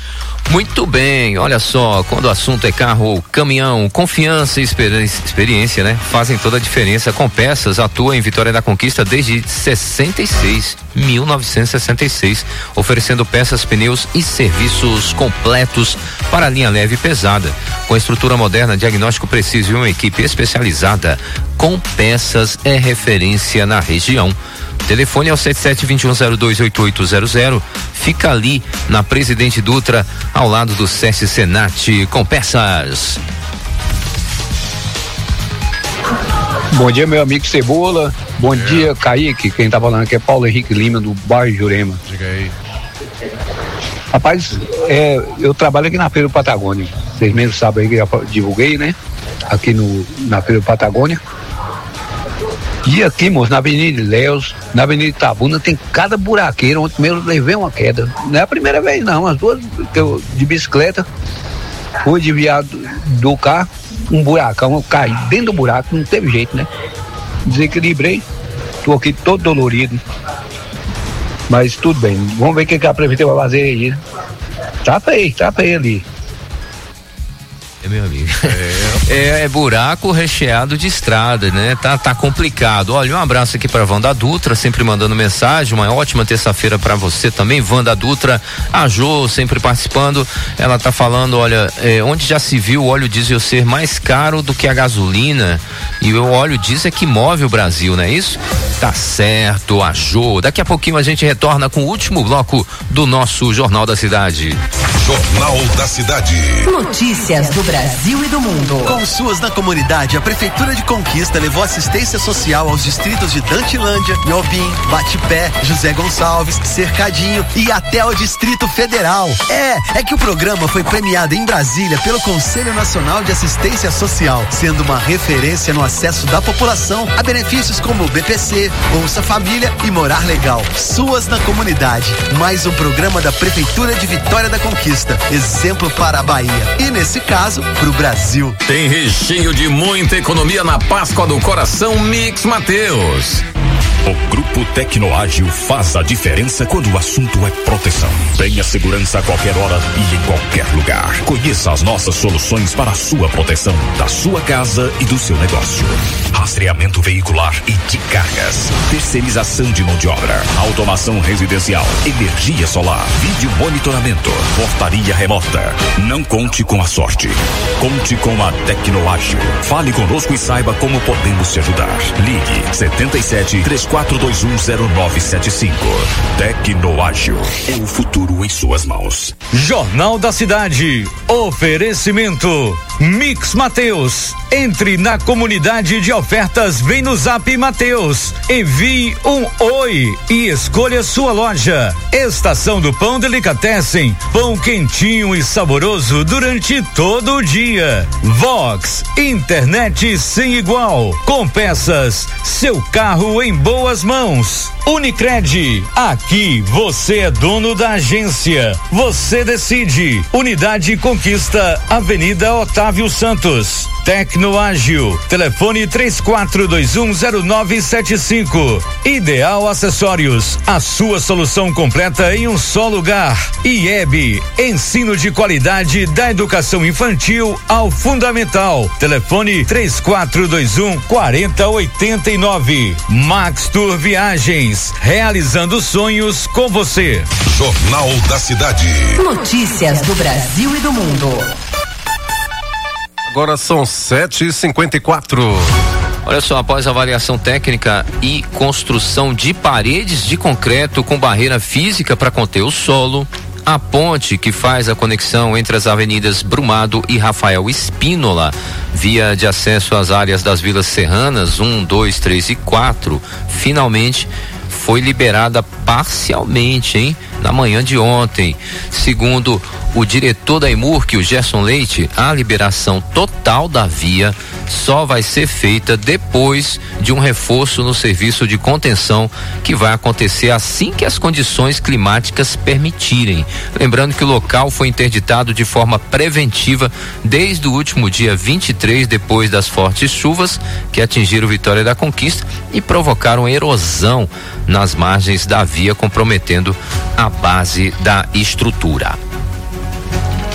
Speaker 1: Muito bem, olha só, quando o assunto é carro ou caminhão, confiança e experiência, né? Fazem toda a diferença. Compeças atua em Vitória da Conquista desde 1966, oferecendo peças, pneus e serviços completos para a linha leve e pesada. Com estrutura moderna, diagnóstico preciso e uma equipe especializada, Compeças é referência na região. Telefone é o 7721028800. Fica ali na Presidente Dutra, ao lado do SESC Senat. Compeças.
Speaker 7: Bom dia, meu amigo Cebola. Bom dia, Kaique. Quem tá falando aqui é Paulo Henrique Lima, do bairro Jurema.
Speaker 2: Diga aí.
Speaker 7: Rapaz, eu trabalho aqui na Feira do Patagônia. Vocês mesmo sabem aí que eu divulguei, né? Aqui na Feira do Patagônia. E aqui, moço, na Avenida Ilhéus, na Avenida Itabuna, tem cada buraqueira. Ontem mesmo eu levei uma queda. Não é a primeira vez, não. As duas que eu, de bicicleta, fui desviado do carro, um buracão, eu caí dentro do buraco, não teve jeito, né? Desequilibrei, tô aqui todo dolorido. Mas tudo bem, vamos ver o que a prefeitura vai fazer aí, né? Tá feio ali.
Speaker 1: Meu amigo. É buraco recheado de estrada, né? Tá complicado. Olha, um abraço aqui para Wanda Dutra, sempre mandando mensagem. Uma ótima terça-feira para você também, Wanda Dutra. A Jô sempre participando. Ela tá falando, olha, onde já se viu o óleo diesel ser mais caro do que a gasolina? E o óleo diesel é que move o Brasil, não é isso? Tá certo, a Jô. Daqui a pouquinho a gente retorna com o último bloco do nosso Jornal da Cidade.
Speaker 8: Jornal da Cidade.
Speaker 9: Notícias do Brasil e do mundo.
Speaker 11: Com suas na comunidade, a Prefeitura de Conquista levou assistência social aos distritos de Dantilândia, Nhobim, Batipé, José Gonçalves, Cercadinho e até ao Distrito Federal. É que o programa foi premiado em Brasília pelo Conselho Nacional de Assistência Social, sendo uma referência no acesso da população a benefícios como BPC, Bolsa Família e Morar Legal. Suas na comunidade. Mais um programa da Prefeitura de Vitória da Conquista. Exemplo para a Bahia. E nesse caso, pro Brasil.
Speaker 24: Tem recheio de muita economia na Páscoa do Coração Mix Mateus.
Speaker 25: O Grupo Tecnoágil faz a diferença quando o assunto é proteção. Tenha segurança a qualquer hora e em qualquer lugar. Conheça as nossas soluções para a sua proteção, da sua casa e do seu negócio. Rastreamento veicular e de cargas. Terceirização de mão de obra. Automação residencial. Energia solar. Vídeo monitoramento. Portaria remota. Não conte com a sorte. Conte com a Tecnoágil. Fale conosco e saiba como podemos te ajudar. Ligue 77-3421-0975. Tecnoágil. É o futuro em suas mãos.
Speaker 14: Jornal da Cidade. Oferecimento Mix Mateus. Entre na comunidade de ofertas, vem no Zap Mateus. Envie um oi e escolha sua loja. Estação do Pão Delicatessen. Pão quentinho e saboroso durante todo o dia. Vox, internet sem igual. Compeças, seu carro em boas mãos. Unicred, aqui você é dono da agência. Você decide. Unidade Conquista, Avenida Otávio Santos. Tecnoágil, telefone 34210975. Ideal Acessórios, a sua solução completa em um só lugar. IEB, ensino de qualidade da educação infantil ao fundamental. Telefone 3421-4089. Max Tour Viagens, realizando sonhos com você.
Speaker 8: Jornal da Cidade.
Speaker 9: Notícias do Brasil e do mundo.
Speaker 2: Agora são 7h54.
Speaker 1: Olha só, após avaliação técnica e construção de paredes de concreto com barreira física para conter o solo, a ponte que faz a conexão entre as avenidas Brumado e Rafael Espínola, via de acesso às áreas das vilas serranas 1, 2, 3 e 4, finalmente foi liberada parcialmente, hein? Na manhã de ontem. Segundo o diretor da EMURC, o Gerson Leite, a liberação total da via só vai ser feita depois de um reforço no serviço de contenção que vai acontecer assim que as condições climáticas permitirem. Lembrando que o local foi interditado de forma preventiva desde o último dia 23, depois das fortes chuvas que atingiram Vitória da Conquista e provocaram erosão nas margens da via, comprometendo a base da estrutura.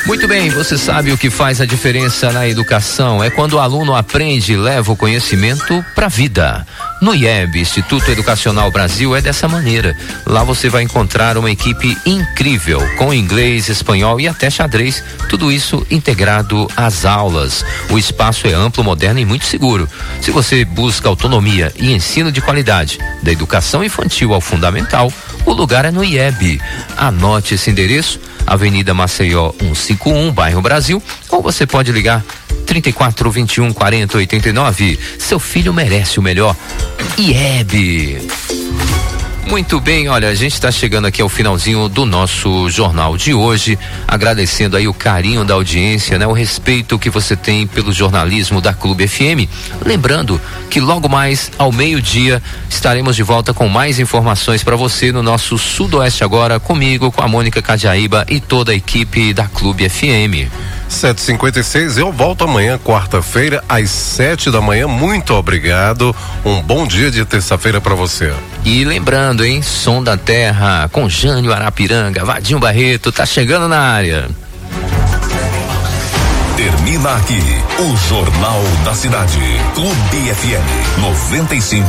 Speaker 1: Muito bem, você sabe o que faz a diferença na educação? É quando o aluno aprende e leva o conhecimento para a vida. No IEB, Instituto Educacional Brasil, é dessa maneira. Lá você vai encontrar uma equipe incrível, com inglês, espanhol e até xadrez, tudo isso integrado às aulas. O espaço é amplo, moderno e muito seguro. Se você busca autonomia e ensino de qualidade, da educação infantil ao fundamental, o lugar é no IEB. Anote esse endereço: Avenida Maceió 151, bairro Brasil, ou você pode ligar 34 21 40 89. Seu filho merece o melhor. IEB. Muito bem, olha, a gente está chegando aqui ao finalzinho do nosso jornal de hoje, agradecendo aí o carinho da audiência, né? O respeito que você tem pelo jornalismo da Clube FM. Lembrando que logo mais ao meio-dia estaremos de volta com mais informações para você no nosso Sudoeste Agora, comigo, com a Mônica Cadiaíba e toda a equipe da Clube FM.
Speaker 2: 7h56, eu volto amanhã, quarta-feira, às 7 da manhã. Muito obrigado. Um bom dia de terça-feira para você.
Speaker 1: E lembrando, hein? Som da Terra com Jânio Arapiranga, Vadinho Barreto, tá chegando na área.
Speaker 25: Termina aqui o Jornal da Cidade. Clube FM 95,9.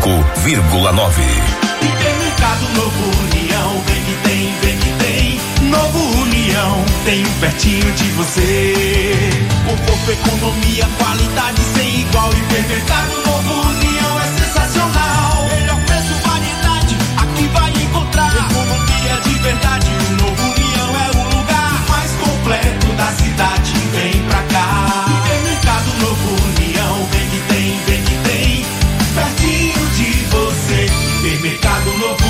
Speaker 12: Supermercado Novo União, vem que tem, vem que tem. Novo União, tem um pertinho de você. Conforto, economia, qualidade sem igual. Supermercado Novo União é sensacional. Melhor preço, variedade, aqui vai encontrar. Economia de verdade, o Novo União é o lugar mais completo da cidade. Vem pra cá. Supermercado Novo União, vem que tem, pertinho de você. Supermercado Novo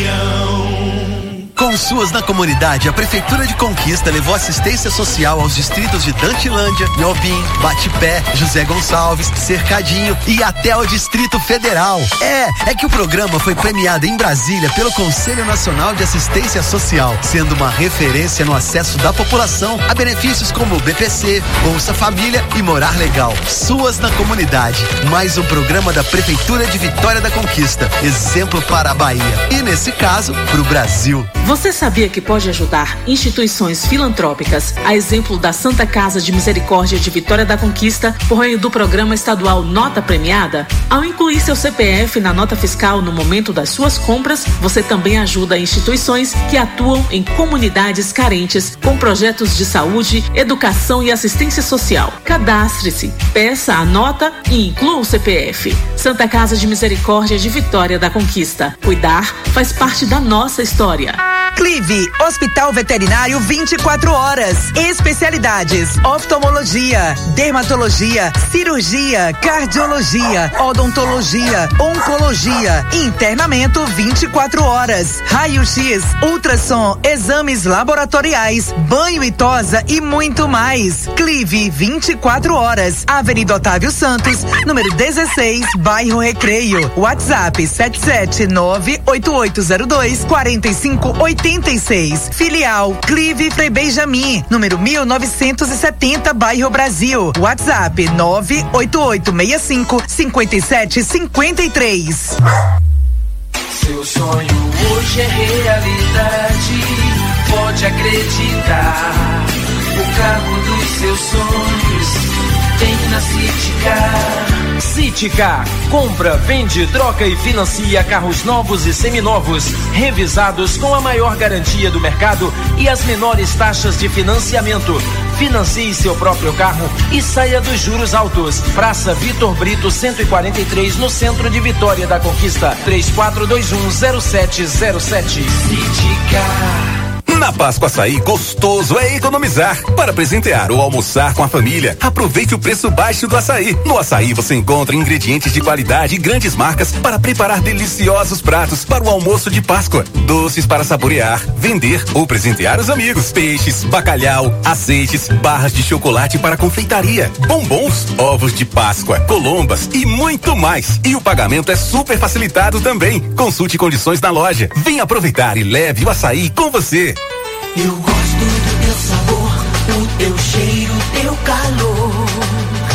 Speaker 12: União.
Speaker 11: Com suas na comunidade, a Prefeitura de Conquista levou assistência social aos distritos de Dantilândia, Miobim, Batipé, José Gonçalves, Cercadinho e até o Distrito Federal. É que o programa foi premiado em Brasília pelo Conselho Nacional de Assistência Social, sendo uma referência no acesso da população a benefícios como BPC, Bolsa Família e Morar Legal. Suas na comunidade, mais um programa da Prefeitura de Vitória da Conquista, exemplo para a Bahia e, nesse caso, para o Brasil.
Speaker 13: Você sabia que pode ajudar instituições filantrópicas, a exemplo da Santa Casa de Misericórdia de Vitória da Conquista, por meio do programa estadual Nota Premiada? Ao incluir seu CPF na nota fiscal no momento das suas compras, você também ajuda instituições que atuam em comunidades carentes com projetos de saúde, educação e assistência social. Cadastre-se, peça a nota e inclua o CPF. Santa Casa de Misericórdia de Vitória da Conquista. Cuidar faz parte da nossa história.
Speaker 15: Clive, Hospital Veterinário 24 horas. Especialidades: oftalmologia, dermatologia, cirurgia, cardiologia, odontologia, oncologia, internamento 24 horas, raio-x, ultrassom, exames laboratoriais, banho e tosa e muito mais. Clive 24 horas. Avenida Otávio Santos, número 16, bairro Recreio. WhatsApp 77988024586. Filial Clive Frei Benjamin, número 1970, bairro Brasil. WhatsApp 988655753.
Speaker 21: Seu sonho hoje é realidade, pode acreditar. O carro dos seus sonhos tem na Citicar.
Speaker 16: Citicar, compra, vende, troca e financia carros novos e seminovos, revisados com a maior garantia do mercado e as menores taxas de financiamento. Financie seu próprio carro e saia dos juros altos. Praça Vitor Brito 143, no centro de Vitória da Conquista. 34210707.
Speaker 21: Citicar.
Speaker 25: Na Páscoa Açaí, gostoso é economizar. Para presentear ou almoçar com a família, aproveite o preço baixo do açaí. No Açaí você encontra ingredientes de qualidade e grandes marcas para preparar deliciosos pratos para o almoço de Páscoa. Doces para saborear, vender ou presentear os amigos. Peixes, bacalhau, azeites, barras de chocolate para confeitaria, bombons, ovos de Páscoa, colombas e muito mais. E o pagamento é super facilitado também. Consulte condições na loja. Venha aproveitar e leve o açaí com você.
Speaker 21: Eu gosto do teu sabor, o teu cheiro, o teu calor.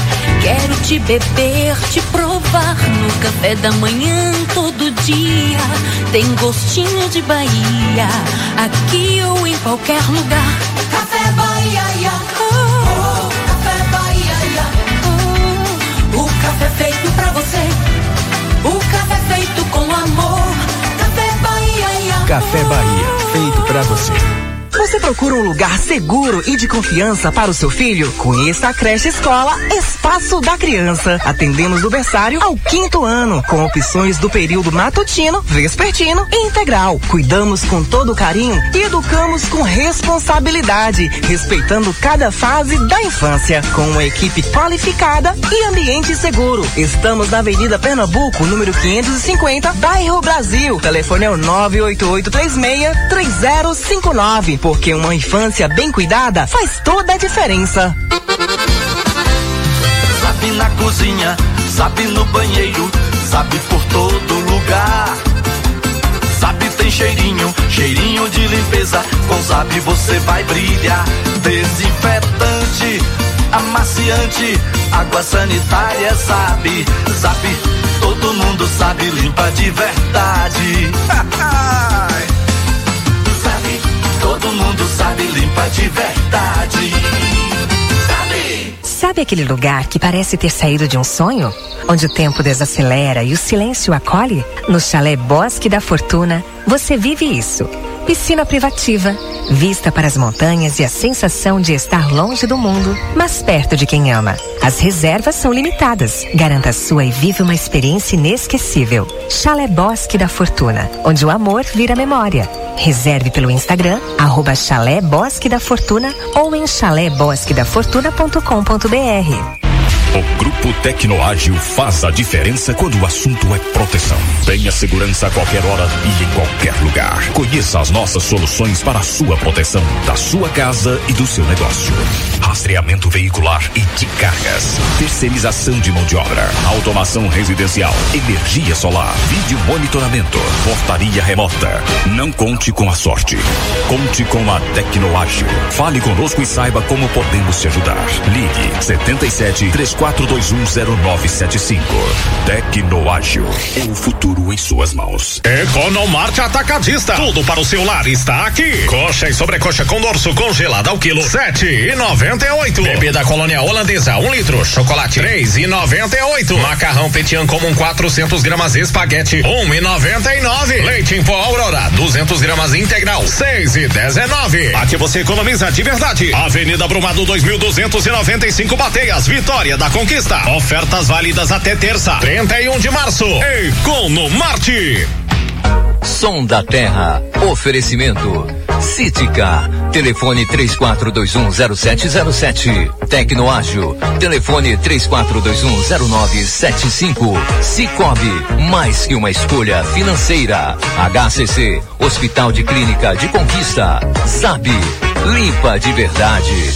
Speaker 6: Quero te beber, te provar no café da manhã todo dia. Tem gostinho de Bahia, aqui ou em qualquer lugar. Café Bahia, Café Bahia, o café feito pra você, o café feito com amor. Café Bahia,
Speaker 17: Café Bahia, feito pra você.
Speaker 15: Você procura um lugar seguro e de confiança para o seu filho? Conheça a creche escola Espaço da Criança. Atendemos do berçário ao 5º ano, com opções do período matutino, vespertino e integral. Cuidamos com todo carinho e educamos com responsabilidade, respeitando cada fase da infância, com uma equipe qualificada e ambiente seguro. Estamos na Avenida Pernambuco, número 550, bairro Brasil. Telefone é o 98836-3059. Porque uma infância bem cuidada faz toda a diferença.
Speaker 18: Sabe na cozinha, sabe no banheiro, sabe por todo lugar. Sabe tem cheirinho, cheirinho de limpeza. Com Sabe você vai brilhar. Desinfetante, amaciante, água sanitária, Sabe. Sabe, todo mundo sabe, limpa de verdade. Todo mundo sabe, limpa de verdade.
Speaker 23: Sabe aquele lugar que parece ter saído de um sonho? Onde o tempo desacelera e o silêncio acolhe? No Chalé Bosque da Fortuna, você vive isso. Piscina privativa, vista para as montanhas e a sensação de estar longe do mundo, mas perto de quem ama. As reservas são limitadas. Garanta a sua e vive uma experiência inesquecível. Chalé Bosque da Fortuna, onde o amor vira memória. Reserve pelo Instagram, @Chalé Bosque da Fortuna ou em chalébosquedafortuna.com.br.
Speaker 25: O Grupo Tecnoágil faz a diferença quando o assunto é proteção. Tenha segurança a qualquer hora e em qualquer lugar. Conheça as nossas soluções para a sua proteção, da sua casa e do seu negócio. Rastreamento veicular e de cargas. Terceirização de mão de obra. Automação residencial. Energia solar. Vídeo monitoramento. Portaria remota. Não conte com a sorte. Conte com a Tecnoágil. Fale conosco e saiba como podemos te ajudar. Ligue 77-3421-0975. Tecnoágil. É o futuro em suas mãos.
Speaker 19: Economarte Atacadista. Tudo para o seu lar está aqui. Coxa e sobrecoxa com dorso congelada ao quilo, R$7,98. Bebida Colonial Holandesa, 1 litro. Chocolate, R$3,98. Macarrão Petian comum 400 gramas espaguete, R$1,99. Leite em pó Aurora, 200 gramas integral, R$6,19. Aqui você economiza de verdade. Avenida Brumado 2295 Bateias, Vitória da Conquista. Ofertas válidas até terça, 31 de março. Economarte.
Speaker 1: Som da Terra. Oferecimento Cítica. Telefone 34210707. Tecnoágil. Telefone 34210975. Cicobi. Mais que uma escolha financeira. HCC. Hospital de Clínica de Conquista. Sabe. Limpa de verdade.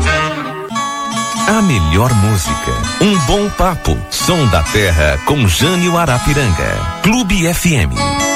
Speaker 20: A melhor música, um bom papo. Som da Terra com Jânio Arapiranga. Clube FM.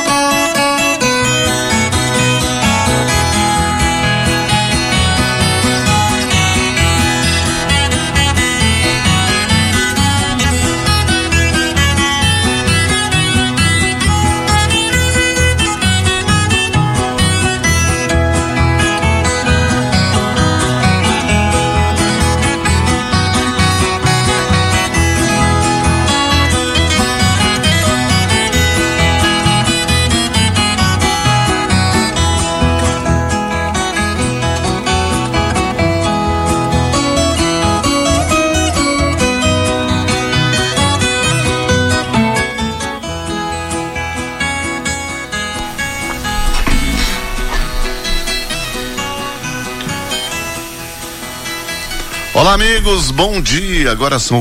Speaker 26: Olá amigos, bom dia, agora são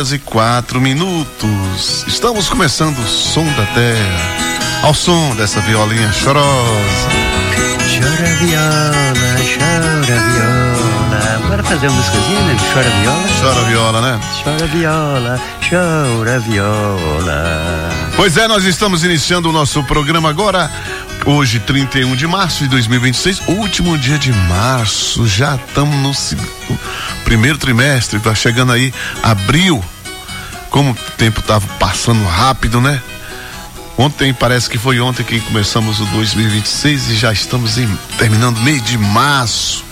Speaker 26: 8h04. Estamos começando o Som da Terra, ao som dessa violinha chorosa.
Speaker 27: Chora viola, chora viola. Bora fazer uma musicazinha, né? Chora viola.
Speaker 26: Chora viola, né?
Speaker 27: Chora viola, chora viola.
Speaker 26: Pois é, nós estamos iniciando o nosso programa agora. Hoje, 31 de março de 2026, último dia de março, já estamos no primeiro trimestre, tá chegando aí abril, Como o tempo estava passando rápido, né? Ontem, parece que foi ontem que começamos o 2026 e já estamos terminando o mês de março.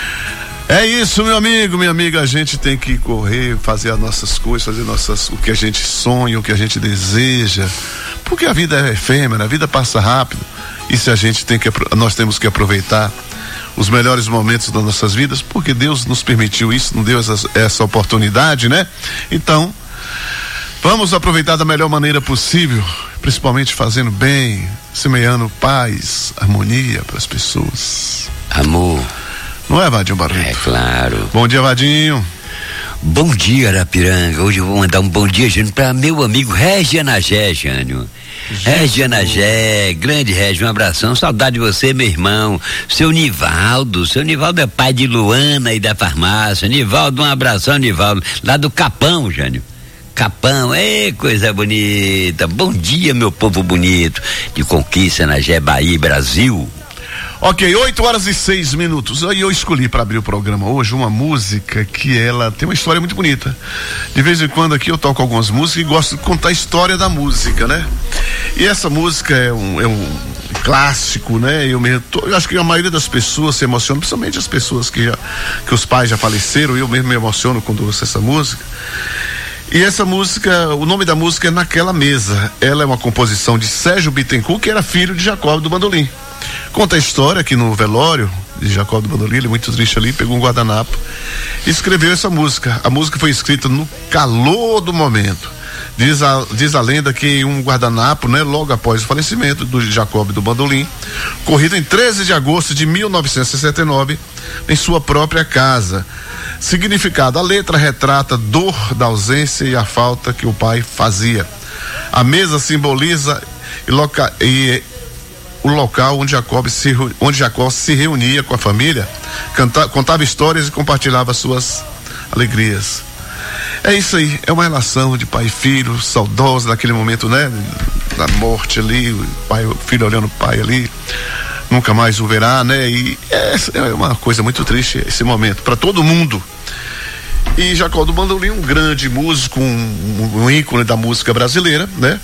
Speaker 26: É isso, meu amigo, minha amiga, a gente tem que correr, fazer as nossas coisas, fazer o que a gente sonha, o que a gente deseja, porque a vida é efêmera, a vida passa rápido, e se a gente nós temos que aproveitar os melhores momentos das nossas vidas, porque Deus nos permitiu isso, nos deu essa oportunidade, né? Então, vamos aproveitar da melhor maneira possível, principalmente fazendo bem, semeando paz, harmonia para as pessoas.
Speaker 27: Amor.
Speaker 26: Não é, Vadinho Barreto?
Speaker 27: É claro.
Speaker 26: Bom dia, Vadinho.
Speaker 27: Bom dia, Arapiranga. Hoje eu vou mandar um bom dia, Jânio, para meu amigo Regianagé, Jânio. Regianagé, grande Regi, um abração, saudade de você, meu irmão. Seu Nivaldo é pai de Luana e da farmácia. Nivaldo, um abração, Nivaldo, lá do Capão, Jânio. Capão, coisa bonita. Bom dia, meu povo bonito de Conquista, Nagé, Bahia, Brasil.
Speaker 26: Ok, 8h06. Aí eu escolhi para abrir o programa hoje uma música que ela tem uma história muito bonita. De vez em quando aqui eu toco algumas músicas e gosto de contar a história da música, né? E essa música é um clássico, né? Eu acho que a maioria das pessoas se emociona, principalmente as pessoas que os pais já faleceram. Eu mesmo me emociono quando ouço essa música. E essa música, o nome da música é Naquela Mesa. Ela é uma composição de Sérgio Bittencourt, que era filho de Jacob do Bandolim. Conta a história que no velório de Jacob do Bandolim, ele muito triste ali, pegou um guardanapo e escreveu essa música. A música foi escrita no calor do momento. Diz a lenda que um guardanapo, né, logo após o falecimento do Jacob do Bandolim, corrido em 13 de agosto de 1969, em sua própria casa. Significado: a letra retrata a dor da ausência e a falta que o pai fazia. A mesa simboliza o local onde Jacó se reunia com a família, contava histórias e compartilhava suas alegrias. É isso aí, é uma relação de pai e filho, saudosa naquele momento, né? Da morte ali, o filho olhando o pai ali, nunca mais o verá, né? E é uma coisa muito triste esse momento, para todo mundo. E Jacob do Bandolim, um grande músico, um ícone da música brasileira, né?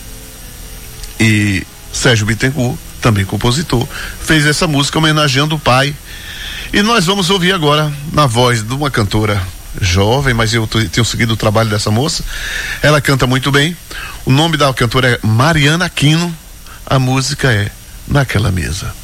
Speaker 26: E Sérgio Bittencourt, também compositor, fez essa música homenageando o pai. E nós vamos ouvir agora na voz de uma cantora jovem, mas eu tenho seguido o trabalho dessa moça. Ela canta muito bem. O nome da cantora é Mariana Aquino. A música é Naquela Mesa.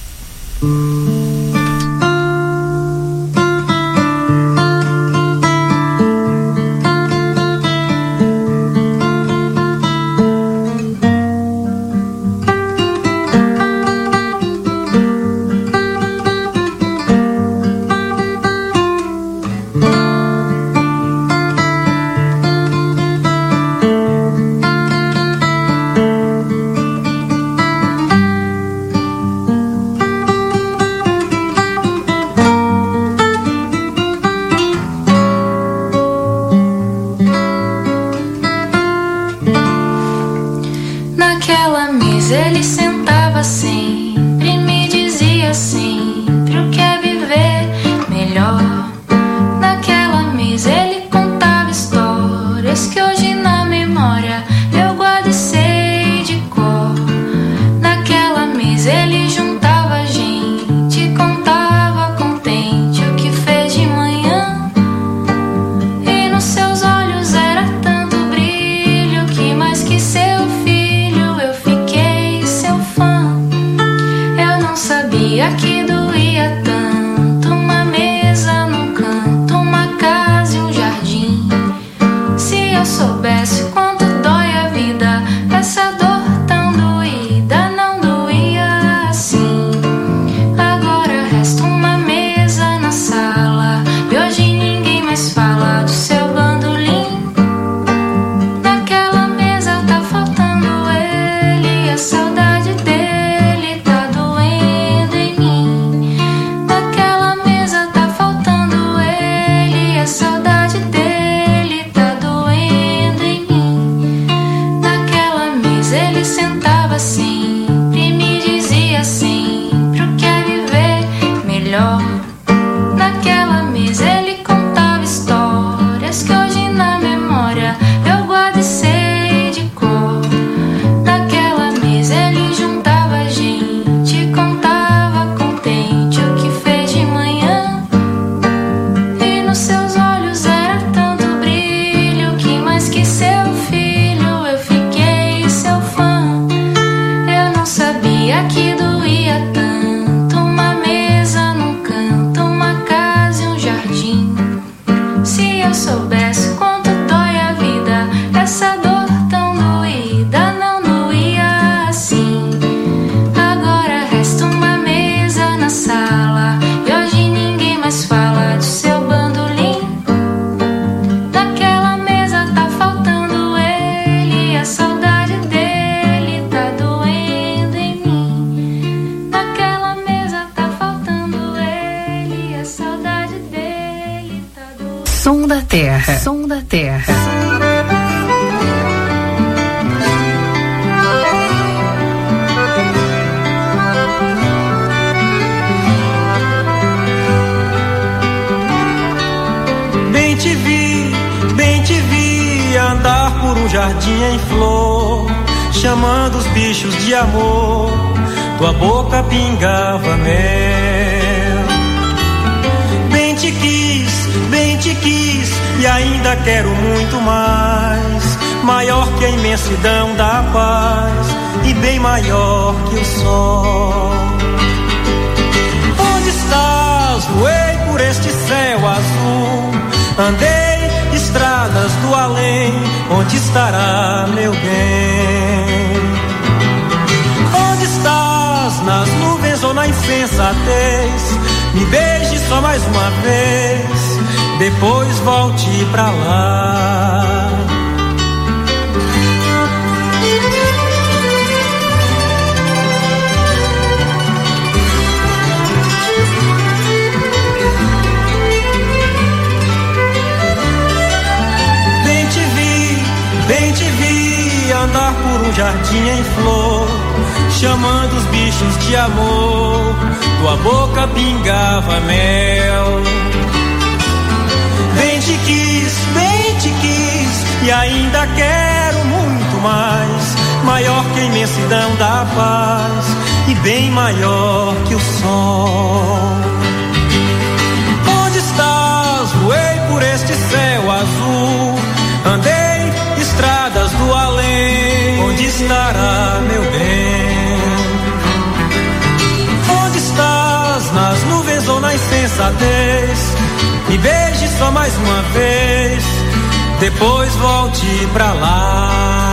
Speaker 3: Naquela mesa ele contava histórias que hoje na memória eu guardo e sei.
Speaker 9: Terra. Som da Terra.
Speaker 3: Bem te vi andar por um jardim em flor, chamando os bichos de amor, tua boca pingava mel. Bem te quis e ainda quero muito mais, maior que a imensidão da paz e bem maior que o sol. Onde estás? Voei por este céu azul, andei estradas do além, onde estará meu bem? Onde estás? Nas nuvens ou na insensatez? Me beije só mais uma vez, depois volte pra lá. Bem te vi andar por um jardim em flor, chamando os bichos de amor, tua boca pingava mel. Bem te quis e ainda quero muito mais, maior que a imensidão da paz e bem maior que o sol. Onde estás? Voei por este céu azul, andei estradas do além, onde estará meu bem? Onde estás? Nas nuvens ou na insensatez? Me beije só mais uma vez, depois volte pra lá.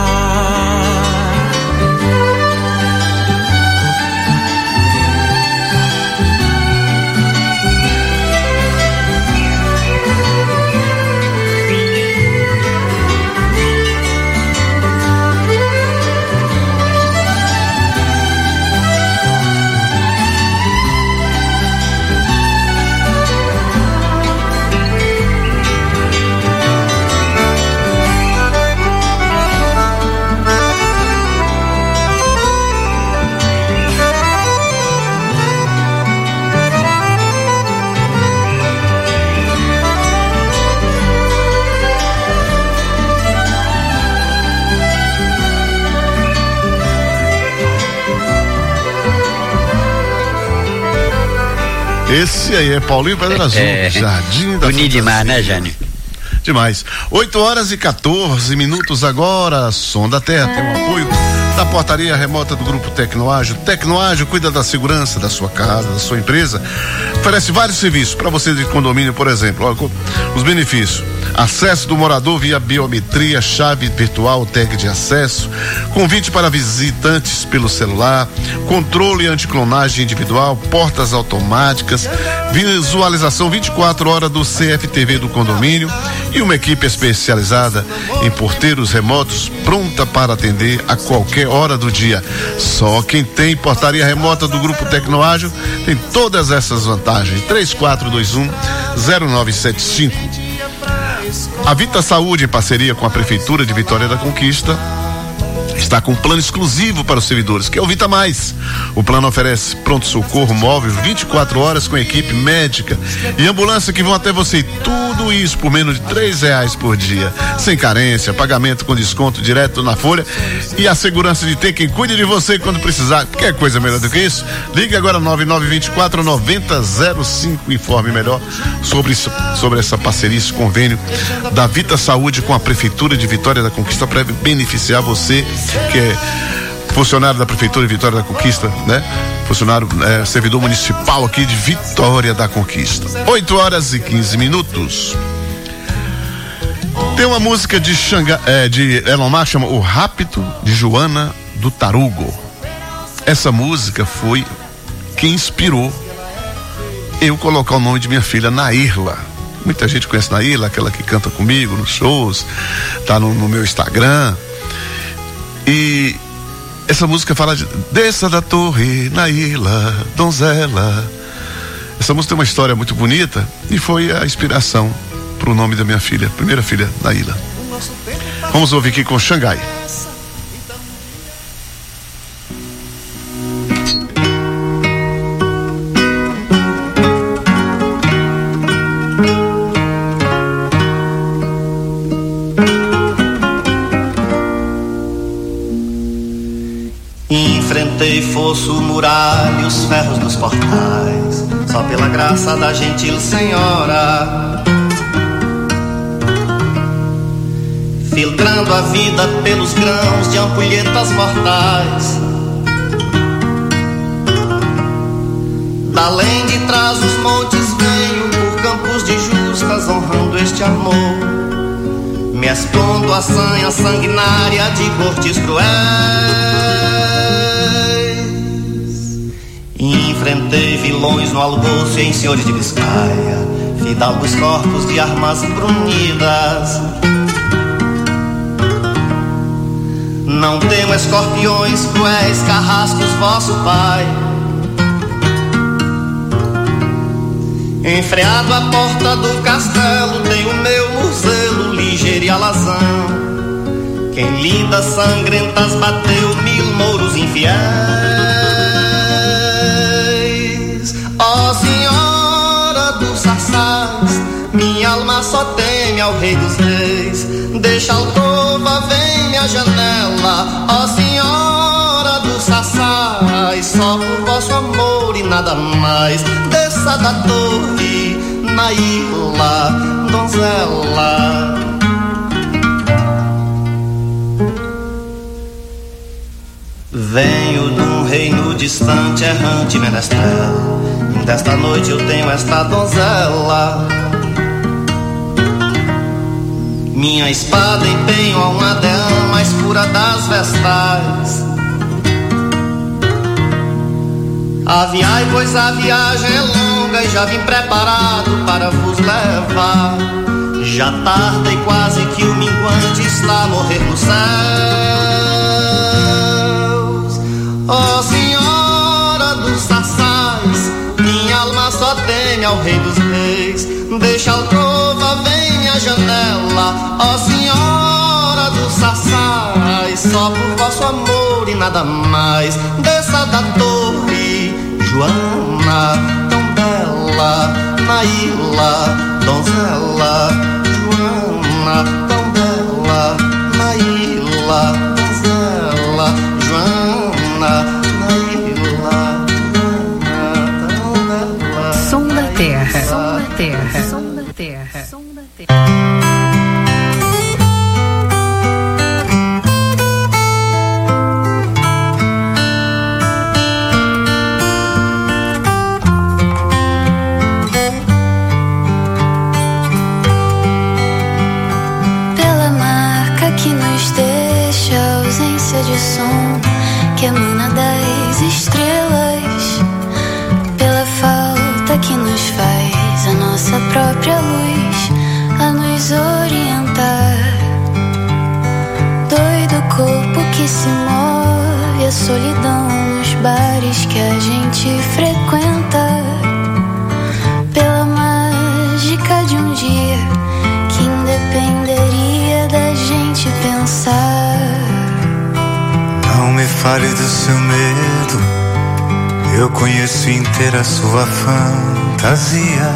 Speaker 26: Esse aí é Paulinho Pedra Azul, Jardim da
Speaker 27: Bonito demais, né, Jânio?
Speaker 26: Demais. 8h14 agora, Som da Terra tem um apoio da portaria remota do Grupo Tecnoágil. Tecnoágil cuida da segurança da sua casa, da sua empresa, oferece vários serviços para você de condomínio, por exemplo. Olha, os benefícios: acesso do morador via biometria, chave virtual, tag de acesso, convite para visitantes pelo celular, controle anticlonagem individual, portas automáticas, visualização 24 horas do CFTV do condomínio e uma equipe especializada em porteiros remotos pronta para atender a qualquer hora do dia. Só quem tem portaria remota do Grupo Tecnoágil tem todas essas vantagens. 3421-0975. A Vita Saúde, em parceria com a Prefeitura de Vitória da Conquista, está com um plano exclusivo para os servidores, que é o Vita Mais. O plano oferece pronto-socorro móvel 24 horas com equipe médica e ambulância que vão até você. E tudo isso por menos de R$3 por dia. Sem carência, pagamento com desconto direto na folha e a segurança de ter quem cuide de você quando precisar. Quer coisa melhor do que isso? Ligue agora 9924-9005. Informe melhor sobre essa parceria, esse convênio da Vita Saúde com a Prefeitura de Vitória da Conquista para beneficiar você que é funcionário da Prefeitura de Vitória da Conquista, né? Funcionário, servidor municipal aqui de Vitória da Conquista. 8h15. Tem uma música de Elon Musk, chama O Rapto de Joana do Tarugo. Essa música foi quem inspirou eu colocar o nome de minha filha Nairla. Muita gente conhece Nairla, aquela que canta comigo nos shows, tá no meu Instagram. E essa música fala de desça da torre, Nairla, donzela. Essa música tem uma história muito bonita e foi a inspiração pro nome da minha filha, primeira filha, Naila. Vamos ouvir aqui com Xangai.
Speaker 4: Enfrentei fosso, muralha e os ferros dos portais, só pela graça da gentil senhora, filtrando a vida pelos grãos de ampulhetas mortais. Da além de trás dos montes venho, por campos de justas, honrando este amor, me expondo à sanha sanguinária de cortes cruéis. Enfrentei vilões no almoço e em senhores de Biscaia, fidalgos corpos de armas brunidas. Não temo escorpiões cruéis, carrascos, vosso pai. Enfreado à porta do castelo, tenho meu murzelo ligeiro e alazão. Quem lindas sangrentas bateu 1000 mouros infiéis. Ó Senhora dos Sassás, minha alma só teme ao Rei dos Reis. Deixa a alcova, vem minha janela. Ó Senhora dos Sassás, só por vosso amor e nada mais. Desça da torre, Naila, donzela. Venho de um reino distante, errante, menestrel. Desta noite eu tenho esta donzela. Minha espada empenho a uma deã mais pura das vestais. Aviai, pois a viagem é longa e já vim preparado para vos levar. Já tarda e quase que o minguante está a morrer nos céus. Ó Senhora dos Sassás, minha alma só teme ao Rei dos Reis. Deixa a alcova, vem minha janela. Ó Senhora dos Sassás, só por vosso amor e nada mais. Desça da torre, Joana, tão bela. Naila, donzela. Joana, tão bela. Naila, donzela. Joana, Naila, tão bela.
Speaker 5: Som da terra, som da terra, som da terra, som da terra.
Speaker 7: De som que emana das estrelas, pela falta que nos faz a nossa própria luz a nos orientar. Doido corpo que se move, a solidão nos bares que a gente frequenta, pela mágica de um dia que independeria da gente pensar.
Speaker 10: Não me fale do seu medo, eu conheço inteira sua fantasia.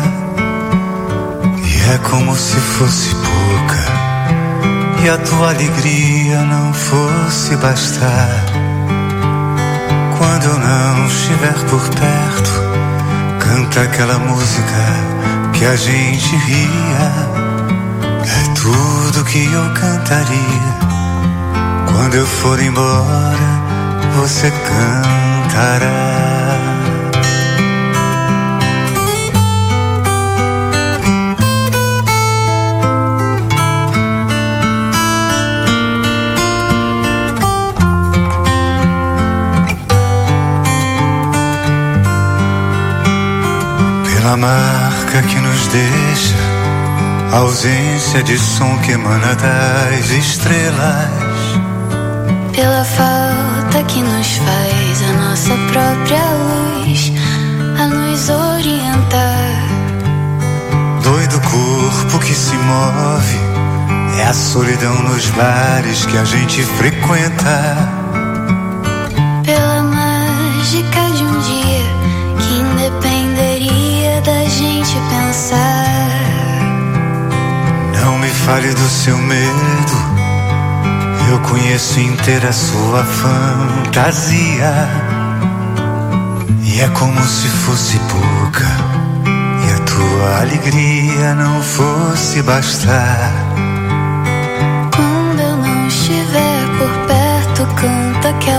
Speaker 10: E é como se fosse pouca e a tua alegria não fosse bastar. Quando eu não estiver por perto, canta aquela música que a gente ria. É tudo que eu cantaria. Quando eu for embora, você cantará. Pela marca que nos deixa, a ausência de som que emana das estrelas,
Speaker 7: pela falta que nos faz a nossa própria luz a nos orientar.
Speaker 10: Doido corpo corpo que se move, é a solidão nos bares que a gente frequenta.
Speaker 7: Pela mágica de um dia que independeria da gente pensar.
Speaker 10: Não me fale do seu medo, eu conheço inteira a sua fantasia. E é como se fosse pouca e a tua alegria não fosse bastar.
Speaker 7: Quando eu não estiver por perto, canta aquela